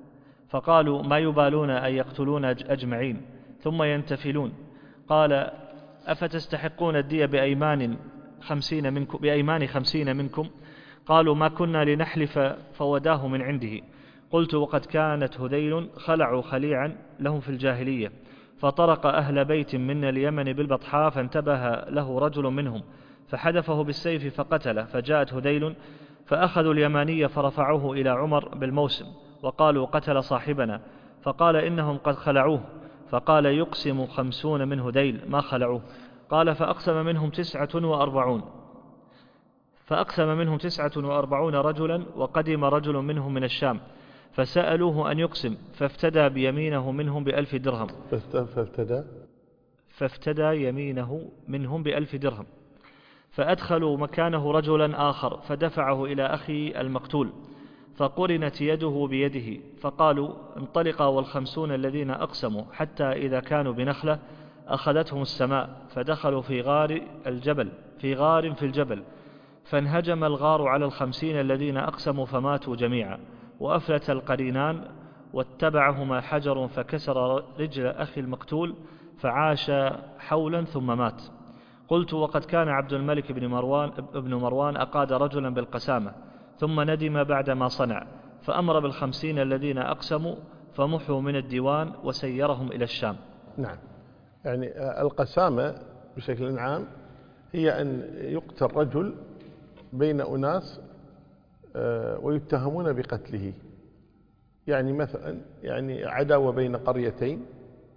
فقالوا ما يبالون أن يقتلون أجمعين ثم ينتفلون. قال أفتستحقون الدية بأيمان خمسين منكم, بأيمان خمسين منكم؟ قالوا ما كنا لنحلف فوداه من عنده. قلت وقد كانت هذيل خلعوا خليعا لهم في الجاهلية، فطرق أهل بيت من اليمن بالبطحاء فانتبه له رجل منهم فحدفه بالسيف فقتله، فجاءت هذيل فأخذوا اليماني فرفعوه إلى عمر بالموسم وقالوا قتل صاحبنا، فقال إنهم قد خلعوه، فقال يقسم خمسون من هذيل ما خلعوه. قال فأقسم منهم تسعة وأربعون فأقسم منهم تسعة وأربعون رجلا، وقدم رجل منهم من الشام فسألوه أن يقسم، فافتدى بيمينه منهم بألف درهم فافتدى فافتدى يمينه منهم بألف درهم فأدخلوا مكانه رجلا آخر فدفعه إلى أخي المقتول، فقرنت يده بيده، فقالوا انطلقا والخمسون الذين أقسموا، حتى إذا كانوا بنخلة أخذتهم السماء، فدخلوا في غار الجبل في غار في الجبل، فانهجم الغار على الخمسين الذين أقسموا فماتوا جميعا، وأفلت القرينان واتبعهما حجر فكسر رجل أخي المقتول فعاش حولا ثم مات. قلت وقد كان عبد الملك بن مروان, ابن مروان أقاد رجلا بالقسامة ثم ندم بعد ما صنع، فأمر بالخمسين الذين أقسموا فمحوا من الديوان وسيرهم إلى الشام. نعم، يعني القسامة بشكل عام هي أن يقتل رجل بين أناس ويتهمون بقتله، يعني مثلا يعني عداوة بين قريتين،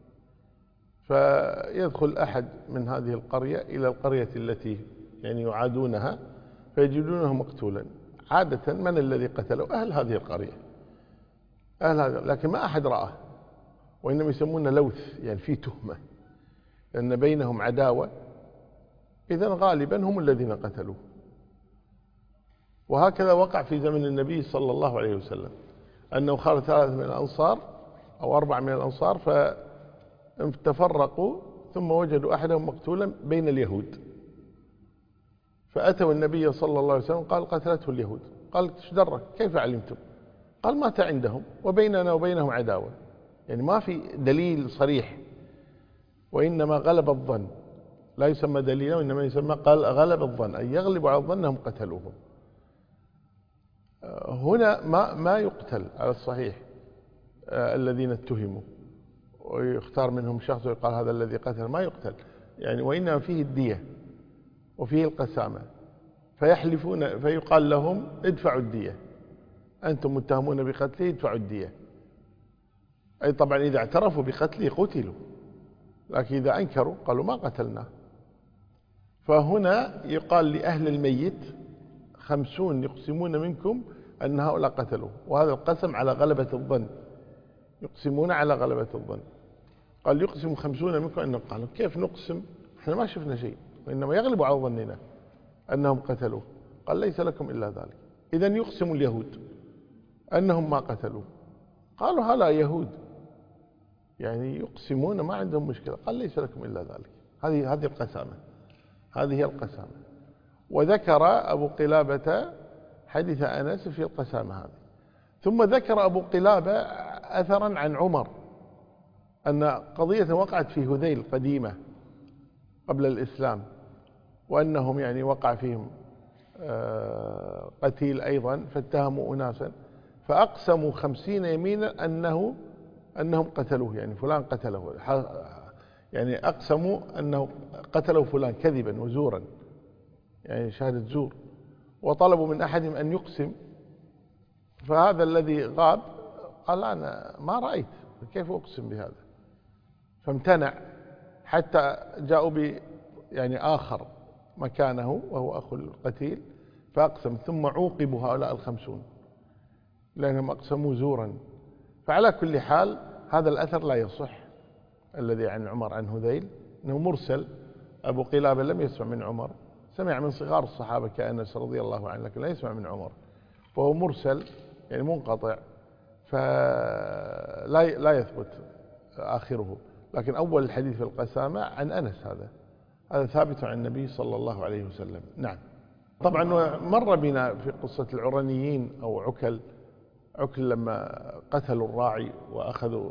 فيدخل أحد من هذه القرية إلى القرية التي يعني يعادونها فيجدونه مقتولا. عادة من الذي قتله؟ أهل هذه القرية، أهل هذا، لكن ما أحد رآه، وإنما يسمونه لوث، يعني في تهمة لأن بينهم عداوة، إذن غالبا هم الذين قتلوه. وهكذا وقع في زمن النبي صلى الله عليه وسلم، أنه خرج ثلاثة من الأنصار أو أربعة من الأنصار فتفرقوا ثم وجدوا أحدهم مقتولا بين اليهود، فأتوا النبي صلى الله عليه وسلم قال قتلته اليهود. قال ايش درك؟ كيف علمتم؟ قال مات عندهم وبيننا وبينهم عداوة، يعني ما في دليل صريح، وإنما غلب الظن، لا يسمى دليلا وإنما يسمى قال غلب الظن، أي يغلب على الظن أنهم قتلوهم. هنا ما ما يقتل على الصحيح الذين اتهموا ويختار منهم شخص ويقال هذا الذي قتل، ما يقتل يعني، وإنما فيه الدية وفيه القسامة، فيحلفون فيقال لهم ادفعوا الدية، أنتم متهمون بقتله ادفعوا الدية. أي طبعا إذا اعترفوا بقتله قتلوا، لكن إذا أنكروا قالوا ما قتلناه. فهنا يقال لأهل الميت خمسون يقسمون منكم أن هؤلاء قتلوا، وهذا القسم على غلبة الظن، يقسمون على غلبة الظن. قال يقسم خمسون منكم أنهم قالوا كيف نقسم؟ احنا ما شفنا شيء، وإنما يغلب على ظننا أنهم قتلوه. قال ليس لكم إلا ذلك. إذن يقسم اليهود أنهم ما قتلوه. قالوا هلا يهود يعني يقسمون ما عندهم مشكلة. قال ليس لكم إلا ذلك. هذه هذه القسامة، هذه هي القسامة. وذكر أبو قلابة حديث أنس في القسامة هذه. ثم ذكر أبو قلابة أثرا عن عمر أن قضية وقعت في هذيل قديمة قبل الإسلام، وأنهم يعني وقع فيهم قتيل أيضا، فاتهموا أناسا فأقسموا خمسين يمينا أنه أنهم قتلوه، يعني فلان قتله، يعني أقسموا أنه قتلوا فلان كذبا وزورا، يعني شهادة زور، وطلبوا من أحدهم أن يقسم، فهذا الذي غاب قال أنا ما رأيت كيف أقسم بهذا، فامتنع حتى جاءوا ب يعني آخر مكانه وهو أخو القتيل فأقسم، ثم عوقبوا هؤلاء الخمسون لأنهم أقسموا زورا. فعلى كل حال هذا الأثر لا يصح الذي عن عمر عن هذيل، أنه مرسل. أبو قلابة لم يسمع من عمر، سمع من صغار الصحابة كأنس رضي الله عنه، لكن لا يسمع من عمر، فهو مرسل يعني منقطع، فلا لا يثبت آخره. لكن أول الحديث في القسامة عن أنس، هذا هذا ثابت عن النبي صلى الله عليه وسلم. نعم. طبعا مر بنا في قصة العرنيين أو عكل عكل لما قتلوا الراعي وأخذوا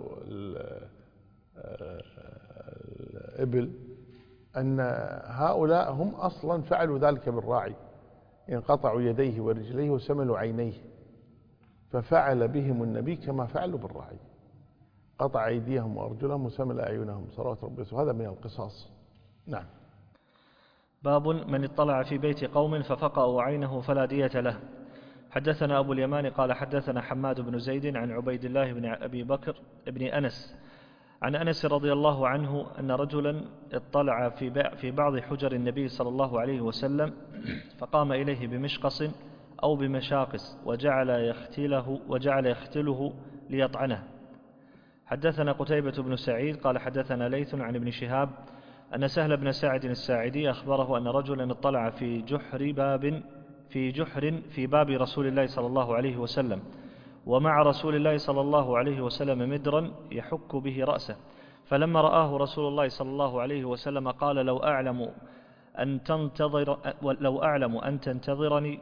الإبل، أن هؤلاء هم أصلا فعلوا ذلك بالراعي، انقطعوا يديه ورجليه وسملوا عينيه، ففعل بهم النبي كما فعلوا بالراعي، قطع أيديهم وأرجلهم وسمل أعينهم صلوات ربي، وهذا من القصاص. نعم. باب من اطلع في بيت قوم ففقأوا عينه فلا دية له. حدثنا أبو اليمان قال حدثنا حماد بن زيد عن عبيد الله بن أبي بكر بن أنس عن أنس رضي الله عنه أن رجلا اطلع في بعض حجر النبي صلى الله عليه وسلم فقام إليه بمشقص أو بمشاقص وجعل يختله, وجعل يختله ليطعنه. حدثنا قتيبة بن سعيد قال حدثنا ليث عن ابن شهاب أن سهل بن سعد الساعدي أخبره أن رجلا اطلع في جحر باب في جحر في باب رسول الله صلى الله عليه وسلم، ومع رسول الله صلى الله عليه وسلم مدرا يحك به رأسه، فلما رآه رسول الله صلى الله عليه وسلم قال لو أعلم أن تنتظر لو أعلم أن تنتظرني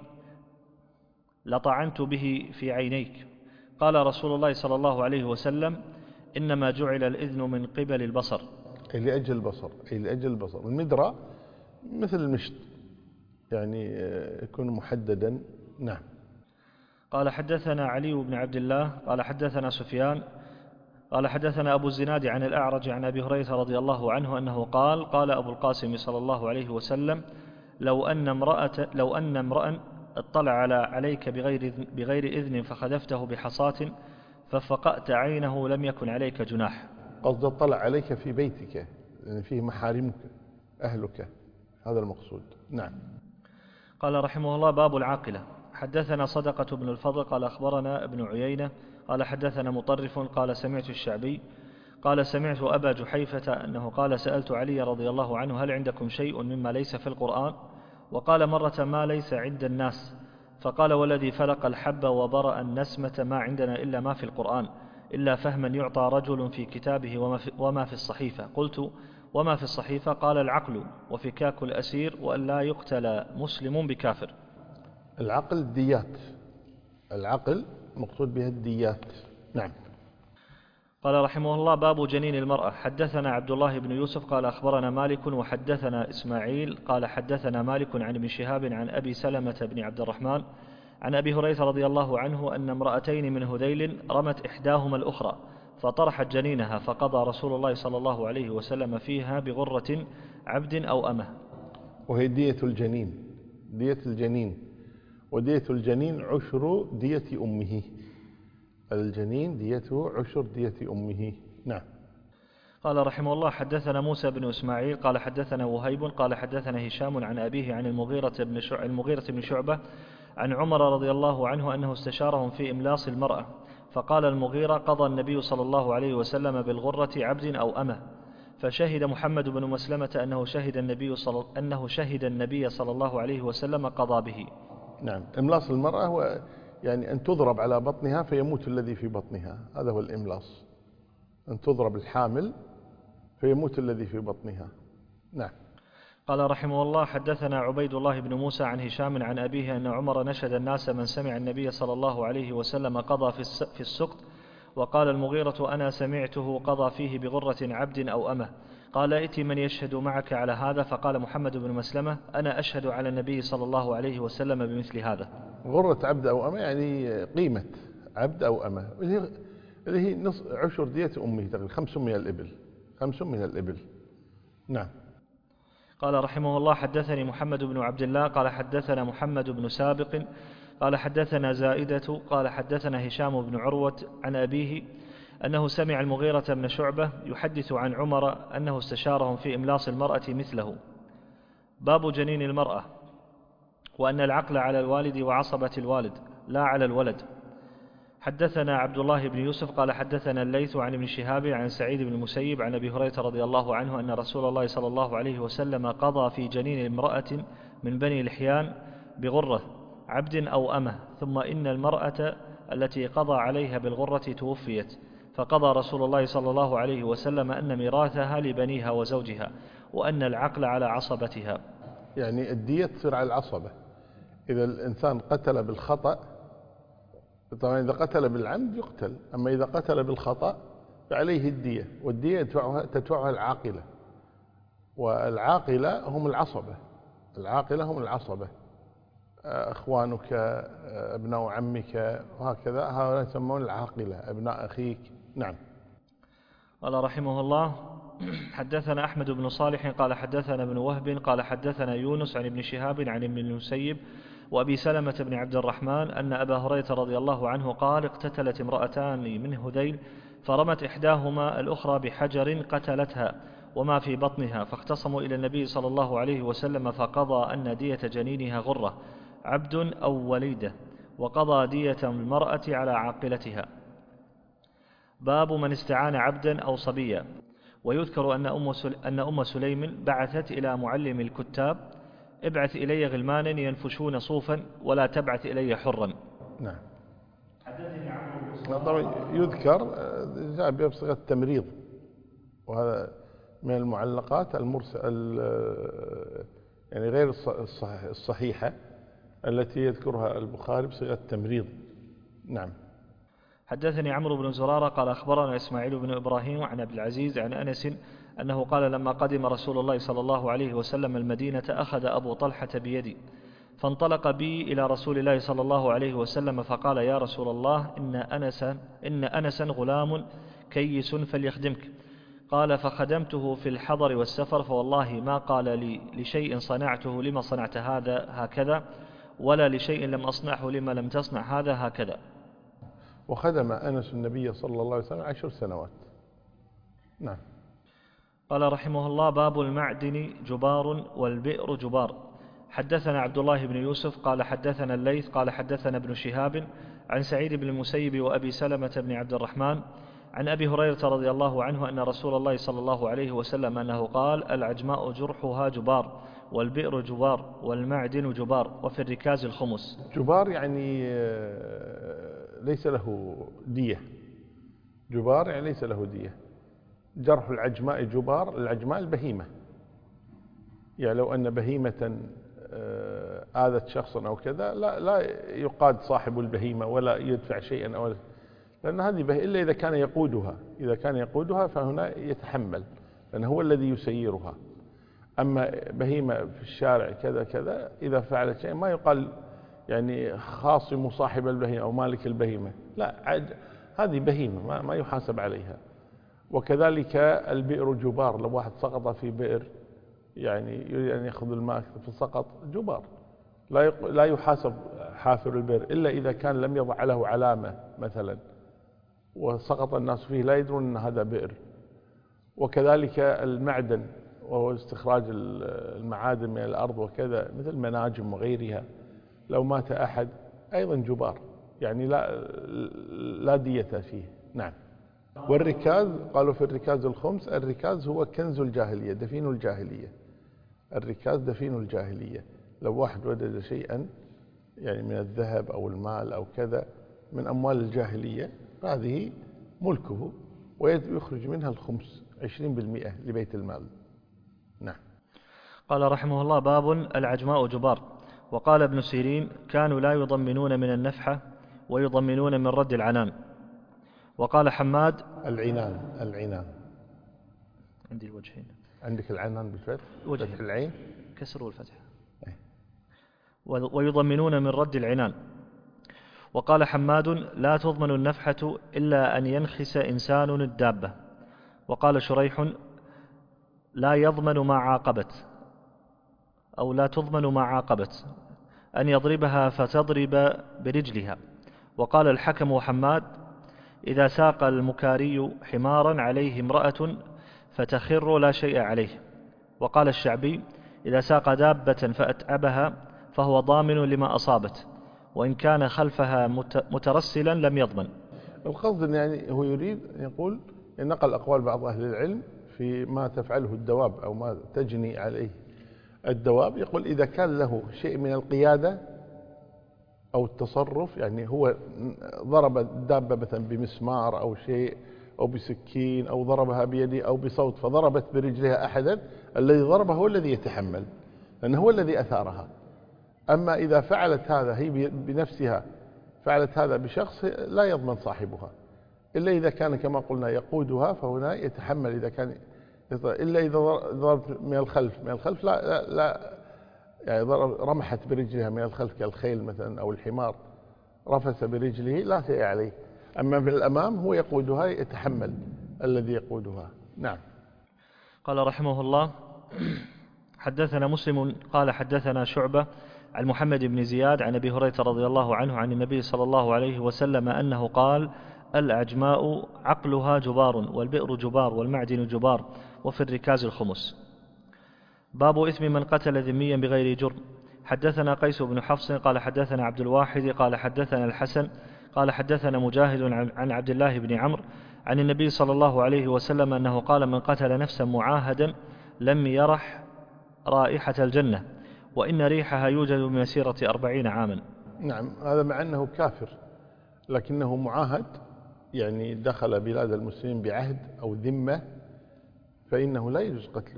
لطعنت به في عينيك. قال رسول الله صلى الله عليه وسلم إنما جعل الإذن من قبل البصر، أي لأجل البصر، أي لأجل البصر. المدرة مثل المشط يعني يكون محددا. نعم. قال حدثنا علي بن عبد الله قال حدثنا سفيان قال حدثنا أبو الزناد عن الأعرج عن أبي هريرة رضي الله عنه أنه قال قال أبو القاسم صلى الله عليه وسلم لو أن امرأة لو أن امرأ اطلع على عليك بغير بغير إذن فخذفته بحصاة ففقأت عينه لم يكن عليك جناح. قصد اطلع عليك في بيتك لأن فيه محارمك أهلك، هذا المقصود. نعم. قال رحمه الله باب العاقلة. حدثنا صدقة بن الفضل قال أخبرنا ابن عيينة قال حدثنا مطرف قال سمعت الشعبي قال سمعت أبا جحيفة أنه قال سألت علي رضي الله عنه هل عندكم شيء مما ليس في القرآن؟ وقال مرة ما ليس عند الناس، فقال والذي فلق الحب وبرأ النسمة ما عندنا إلا ما في القرآن إلا فهما يعطى رجل في كتابه وما في, وما في الصحيفة. قلت وما في الصحيفة؟ قال العقل وفكاك الأسير وأن لا يقتل مسلم بكافر. العقل الديات، العقل مقصود بها الديات. نعم. قال رحمه الله باب جنين المرأة. حدثنا عبد الله بن يوسف قال أخبرنا مالك وحدثنا إسماعيل قال حدثنا مالك عن ابن شهاب عن أبي سلمة بن عبد الرحمن عن أبي هريرة رضي الله عنه أن امرأتين من هذيل رمت إحداهما الأخرى فطرحت جنينها فقضى رسول الله صلى الله عليه وسلم فيها بغرة عبد أو أمه. وهي دية الجنين، دية الجنين، ودية الجنين عشر دية أمه. الجنين ديته عشر دية أمه. نعم. قال رحمه الله حدثنا موسى بن إسماعيل قال حدثنا وهيب قال حدثنا هشام عن أبيه عن المغيرة بن المغيرة بن شعبة عن عمر رضي الله عنه أنه استشارهم في إملاص المرأة، فقال المغيرة قضى النبي صلى الله عليه وسلم بالغرة عبد أو أمه، فشهد محمد بن مسلمة أنه شهد النبي صلى أنه شهد النبي صلى الله عليه وسلم قضى به. نعم. إملاص المرأة هو يعني أن تضرب على بطنها فيموت الذي في بطنها، هذا هو الإملاص، أن تضرب الحامل فيموت الذي في بطنها. نعم. قال رحمه الله حدثنا عبيد الله بن موسى عن هشام عن أبيه أن عمر نشد الناس من سمع النبي صلى الله عليه وسلم قضى في السقط، وقال المغيرة أنا سمعته قضى فيه بغرة عبد أو أمه. قال ائت من يشهد معك على هذا، فقال محمد بن مسلمة أنا أشهد على النبي صلى الله عليه وسلم بمثل هذا. غرة عبد أو أمه يعني قيمة عبد أو أمه اللي هي نص عشر دية أمه تقريبا خمس من الإبل، خمس من الإبل. نعم. قال رحمه الله حدثني محمد بن عبد الله قال حدثنا محمد بن سابق قال حدثنا زائدة قال حدثنا هشام بن عروة عن أبيه أنه سمع المغيرة بن شعبة يحدث عن عمر أنه استشارهم في إملاص المرأة مثله. باب جنين المرأة، وأن العقل على الوالد وعصبة الوالد لا على الولد. حدثنا عبد الله بن يوسف قال حدثنا الليث عن ابن شهاب عن سعيد بن المسيب عن أبي هريرة رضي الله عنه أن رسول الله صلى الله عليه وسلم قضى في جنين امرأة من بني لحيان بغرة عبد أو أمه، ثم إن المرأة التي قضى عليها بالغرة توفيت، فقضى رسول الله صلى الله عليه وسلم أن ميراثها لبنيها وزوجها، وأن العقل على عصبتها. يعني الدية تصير على العصبة. إذا الإنسان قتل بالخطأ، طبعا إذا قتل بالعمد يقتل، أما إذا قتل بالخطأ فعليه الدية، والدية تدفعها, تدفعها العاقلة، والعاقلة هم العصبة، العاقلة هم العصبة، أخوانك أبناء عمك وهكذا، هؤلاء يسمون العاقلة أبناء أخيك. نعم. قال رحمه الله حدثنا أحمد بن صالح قال حدثنا ابن وهب قال حدثنا يونس عن ابن شهاب عن ابن المسيب وأبي سلمة بن عبد الرحمن أن أبا هريرة رضي الله عنه قال اقتتلت امرأتان من هذيل فرمت إحداهما الأخرى بحجر قتلتها وما في بطنها، فاختصموا إلى النبي صلى الله عليه وسلم فقضى أن دية جنينها غرة عبد أو وليدة، وقضى دية المرأة على عاقلتها. باب من استعان عبدا أو صبيا. ويذكر أن أم, سل... أن أم سليم بعثت إلى معلم الكتاب ابعث إلي غلمانا ينفشون صوفا ولا تبعث إلي حرا. نعم. طبعا يذكر جاء بصيغة التمريض، وهذا من المعلقات المرسل يعني غير الصحيحة التي يذكرها البخاري بصيغة التمريض. نعم. حدثني عمرو بن زرارة قال أخبرنا إسماعيل بن إبراهيم عن أبي العزيز عن أنس أنه قال لما قدم رسول الله صلى الله عليه وسلم المدينة أخذ أبو طلحة بيدي فانطلق بي إلى رسول الله صلى الله عليه وسلم فقال يا رسول الله إن أنسا, إن أنسا غلام كيس فليخدمك. قال فخدمته في الحضر والسفر فوالله ما قال لي لشيء صنعته لما صنعت هذا هكذا ولا لشيء لم أصنعه لما لم تصنع هذا هكذا. وخدم أنس النبي صلى الله عليه وسلم عشر سنوات. نعم. قال رحمه الله باب المعدن جبار والبئر جبار. حدثنا عبد الله بن يوسف قال حدثنا الليث قال حدثنا ابن شهاب عن سعيد بن المسيب وأبي سلمة بن عبد الرحمن عن أبي هريرة رضي الله عنه أن رسول الله صلى الله عليه وسلم أنه قال العجماء جرحها جبار والبئر جبار والمعدن جبار وفي الركاز الخمس. جبار يعني ليس له دية، جبار يعني ليس له دية. جرح العجماء جبار، العجماء البهيمة، يعني لو أن بهيمة آذت شخصا أو كذا لا, لا يقاد صاحب البهيمة ولا يدفع شيئا أو، لأن هذه بهيمة إلا إذا كان يقودها، إذا كان يقودها فهنا يتحمل لأنه هو الذي يسيرها. أما بهيمة في الشارع كذا كذا إذا فعلت شيء ما يقال يعني خاصم صاحب البهيمة أو مالك البهيمة، لا، هذه بهيمة ما, ما يحاسب عليها. وكذلك البئر جبار، لو واحد سقط في بئر يعني يريد أن يأخذ الماء فسقط جبار، لا لا يحاسب حافر البئر إلا إذا كان لم يضع له علامة مثلا وسقط الناس فيه لا يدرون أن هذا بئر. وكذلك المعدن وهو استخراج المعادن من الأرض وكذا مثل المناجم وغيرها، لو مات أحد أيضا جبار يعني لا لا دية فيه. نعم. والركاز قالوا في الركاز الخمس، الركاز هو كنز الجاهلية، دفين الجاهلية. الركاز دفين الجاهلية، لو واحد وجد شيئا يعني من الذهب أو المال أو كذا من أموال الجاهلية هذه ملكه ويخرج منها الخمس عشرين بالمئة لبيت المال. نعم. قال رحمه الله باب العجماء جبار. وقال ابن سيرين كانوا لا يضمنون من النفحة ويضمنون من رد العنان. وقال حماد العنان العنان عندي الوجهين، عندك العنان بالفتح فتح العين كسر والفتح. ويضمنون من رد العنان. وقال حماد لا تضمن النفحة إلا أن ينخس إنسان الدابة. وقال شريح لا يضمن ما عاقبت أو لا تضمن ما عاقبت أن يضربها فتضرب برجلها. وقال الحكم وحماد إذا ساق المكاري حمارا عليه امرأة فتخر لا شيء عليه. وقال الشعبي إذا ساق دابة فأتعبها فهو ضامن لما أصابت وإن كان خلفها مترسلا لم يضمن. القصد يعني هو يريد أن يقول نقل أقوال بعض أهل العلم في ما تفعله الدواب أو ما تجني عليه الدواب، يقول إذا كان له شيء من القيادة أو التصرف، يعني هو ضرب الدابة مثلا بمسمار أو شيء أو بسكين أو ضربها بيده أو بصوت فضربت برجلها أحدا، الذي ضربه هو الذي يتحمل لأنه هو الذي أثارها. أما إذا فعلت هذا هي بنفسها، فعلت هذا بشخص لا يضمن صاحبها إلا إذا كان كما قلنا يقودها، فهنا يتحمل إذا كان، إلا إذا ضربت من الخلف من الخلف لا, لا, لا يعني رمحت برجلها من الخلف كالخيل مثلا أو الحمار رفس برجله لا شيء عليه. أما من الأمام هو يقودها يتحمل الذي يقودها. نعم. قال رحمه الله: حدثنا مسلم قال حدثنا شعبة عن محمد بن زياد عن أبي هريرة رضي الله عنه عن النبي صلى الله عليه وسلم أنه قال: الأعجماء عقلها جبار، والبئر جبار، والمعدن جبار، وفي الركاز الخمس. باب إثم من قتل ذميا بغير جرم. حدثنا قيس بن حفص قال حدثنا عبد الواحد قال حدثنا الحسن قال حدثنا مجاهد عن عبد الله بن عمرو عن النبي صلى الله عليه وسلم أنه قال: من قتل نفسا معاهدا لم يرح رائحة الجنة، وإن ريحها يوجد بمسيرة أربعين عاما. نعم، هذا مع أنه كافر لكنه معاهد، يعني دخل بلاد المسلمين بعهد أو ذمة، فإنه لا يجوز قتله.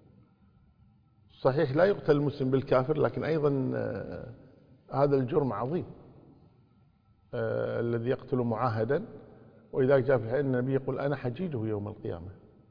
صحيح لا يقتل المسلم بالكافر، لكن أيضا هذا الجرم عظيم الذي يقتل معاهدا. وإذا جاء في الحديث النبي يقول: أنا حجيجه يوم القيامة.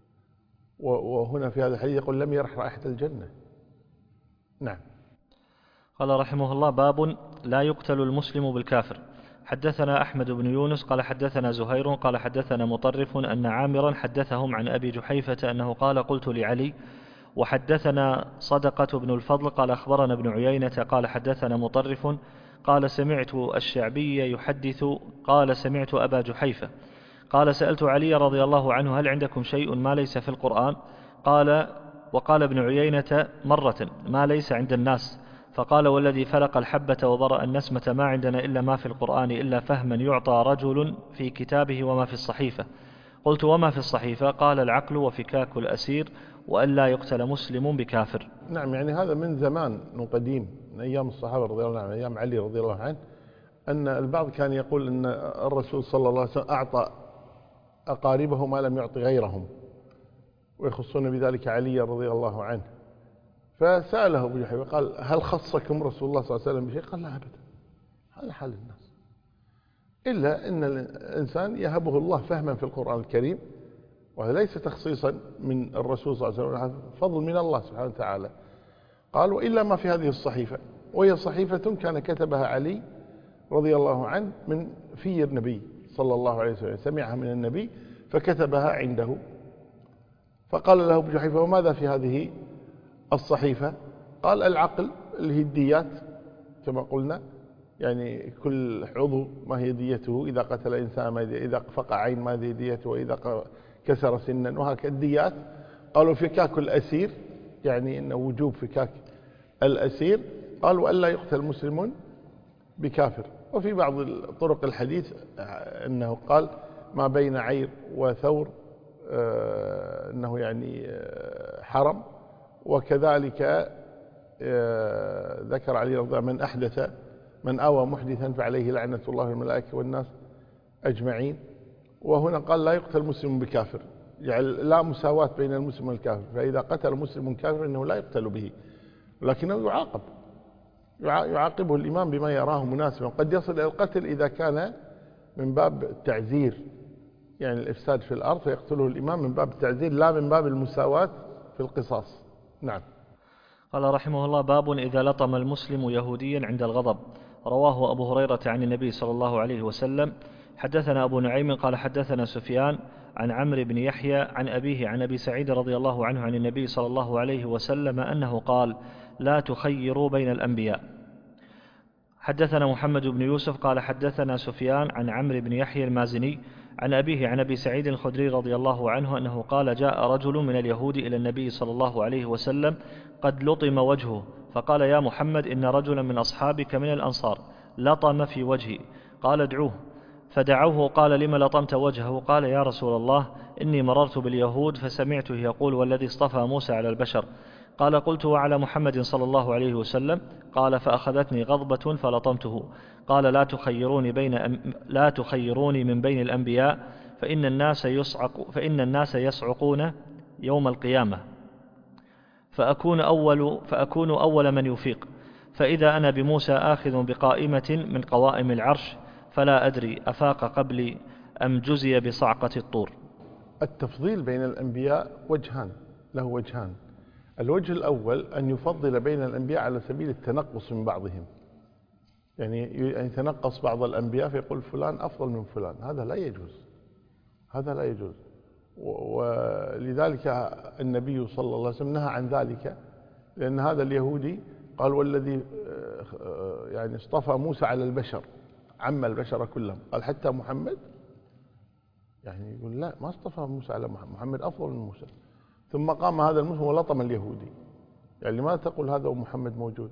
وهنا في هذا الحديث يقول: لم يرح رائحة الجنة. نعم. قال رحمه الله: باب لا يقتل المسلم بالكافر. حدثنا أحمد بن يونس قال حدثنا زهير قال حدثنا مطرف أن عامرا حدثهم عن أبي جحيفة أنه قال: قلت لعلي. وحدثنا صدقة بن الفضل قال أخبرنا ابن عيينة قال حدثنا مطرف قال: سمعت الشعبي يحدث قال: سمعت أبا جحيفة قال: سألت علي رضي الله عنه: هل عندكم شيء ما ليس في القرآن؟ قال: وقال ابن عيينة مرة: ما ليس عند الناس. فقال: والذي فلق الحبة وبرأ النسمة ما عندنا إلا ما في القرآن إلا فهما يعطى رجل في كتابه وما في الصحيفة. قلت: وما في الصحيفة؟ قال: العقل وفكاك الأسير وأن لا يقتل مسلم بكافر. نعم، يعني هذا من زمان، من قديم، من أيام الصحابة رضي الله عنهم، أيام علي رضي الله عنه، أن البعض كان يقول أن الرسول صلى الله عليه وسلم أعطى أقاربه ما لم يعطي غيرهم، ويخصون بذلك علي رضي الله عنه. فسأله أبو جحيفة قال: هل خصكم رسول الله صلى الله عليه وسلم بشيء؟ قال: لا أبدا، هذا حال الناس، إلا أن الإنسان يهبه الله فهما في القرآن الكريم، وهذا ليس تخصيصا من الرسول صلى الله عليه وسلم، فضل من الله سبحانه وتعالى. قال: وإلا ما في هذه الصحيفة، وهي صحيفة كان كتبها علي رضي الله عنه من في النبي صلى الله عليه وسلم، سمعها من النبي فكتبها عنده. فقال له أبو جحيفة: وماذا في هذه الصحيفة؟ قال: العقل، اللي هي الديات كما قلنا، يعني كل عضو ما هي ديته، إذا قتل إنسان ما هي، إذا فقع عين ما هي ديته، وإذا كسر سنا، وهكذا الديات. قالوا: فكاك الأسير، يعني إنه وجوب فكاك الأسير. قال: وألا يقتل مسلم بكافر. وفي بعض طرق الحديث أنه قال: ما بين عير وثور أنه يعني حرم. وكذلك ذكر علي رضي الله عنه: من أحدث من آوى محدثا فعليه لعنة الله والملائكة والناس أجمعين. وهنا قال: لا يقتل مسلم بكافر، يعني لا مساواة بين المسلم والكافر، فإذا قتل مسلم كافر إنه لا يقتل به، لكنه يعاقب، يعاقبه الإمام بما يراه مناسبا. قد يصل إلى القتل إذا كان من باب التعزير، يعني الإفساد في الأرض، فيقتله الإمام من باب التعزير لا من باب المساواة في القصاص. نعم. قال رحمه الله: باب إذا لطم المسلم يهوديا عند الغضب. رواه أبو هريرة عن النبي صلى الله عليه وسلم. حدثنا أبو نعيم قال حدثنا سفيان عن عمرو بن يحيى عن أبيه عن أبي سعيد رضي الله عنه عن النبي صلى الله عليه وسلم أنه قال: لا تخيروا بين الأنبياء. حدثنا محمد بن يوسف قال حدثنا سفيان عن عمرو بن يحيى المازني عن أبيه عن أبي سعيد الخدري رضي الله عنه أنه قال: جاء رجل من اليهود إلى النبي صلى الله عليه وسلم قد لطم وجهه، فقال: يا محمد، إن رجلا من أصحابك من الأنصار لطم في وجهي. قال: ادعوه. فدعوه. قال: لم لطمت وجهه؟ قال: يا رسول الله، إني مررت باليهود فسمعته يقول: والذي اصطفى موسى على البشر. قال: قلت: وعلى محمد صلى الله عليه وسلم؟ قال: فأخذتني غضبة فلطمته. قال: لا تخيروني بين أم... لا تخيروني من بين الأنبياء، فإن الناس يصعق فإن الناس يصعقون يوم القيامة، فأكون أول فأكون أول من يفيق، فإذا أنا بموسى آخذ بقائمة من قوائم العرش، فلا أدري أفاق قبلي أم جزي بصعقة الطور. التفضيل بين الأنبياء وجهان، له وجهان. الوجه الأول أن يفضل بين الأنبياء على سبيل التنقص من بعضهم، يعني يتنقص بعض الأنبياء فيقول فلان أفضل من فلان، هذا لا يجوز، هذا لا يجوز. ولذلك النبي صلى الله عليه وسلم نهى عن ذلك، لأن هذا اليهودي قال والذي يعني اصطفى موسى على البشر، عم البشر كلهم، قال حتى محمد. يعني يقول لا، ما اصطفى موسى على محمد، محمد أفضل من موسى. ثم قام هذا المسلم ولطم اليهودي، يعني لماذا تقول هذا ومحمد موجود؟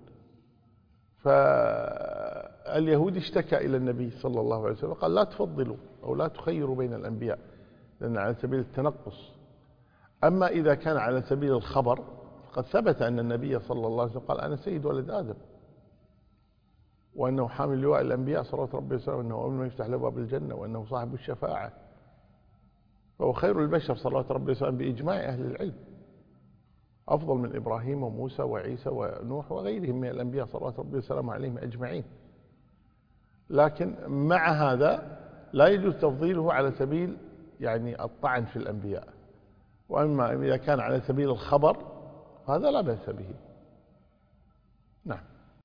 فاليهودي اشتكى إلى النبي صلى الله عليه وسلم قال لا تفضلوا أو لا تخيروا بين الأنبياء، لأن على سبيل التنقص. أما إذا كان على سبيل الخبر فقد ثبت أن النبي صلى الله عليه وسلم قال أنا سيد ولد آدم، وأنه حامل لواء الأنبياء صلوات ربي وسلامه، وأنه أول ما يفتح له باب الجنة، وأنه صاحب الشفاعة، فهو خير البشر صلوات ربي وسلامه بإجماع أهل العلم، أفضل من إبراهيم وموسى وعيسى ونوح وغيرهم من الأنبياء صلوات ربي وسلامه عليهم أجمعين. لكن مع هذا لا يجوز تفضيله على سبيل يعني الطعن في الأنبياء. وأما إذا كان على سبيل الخبر هذا لا بأس به.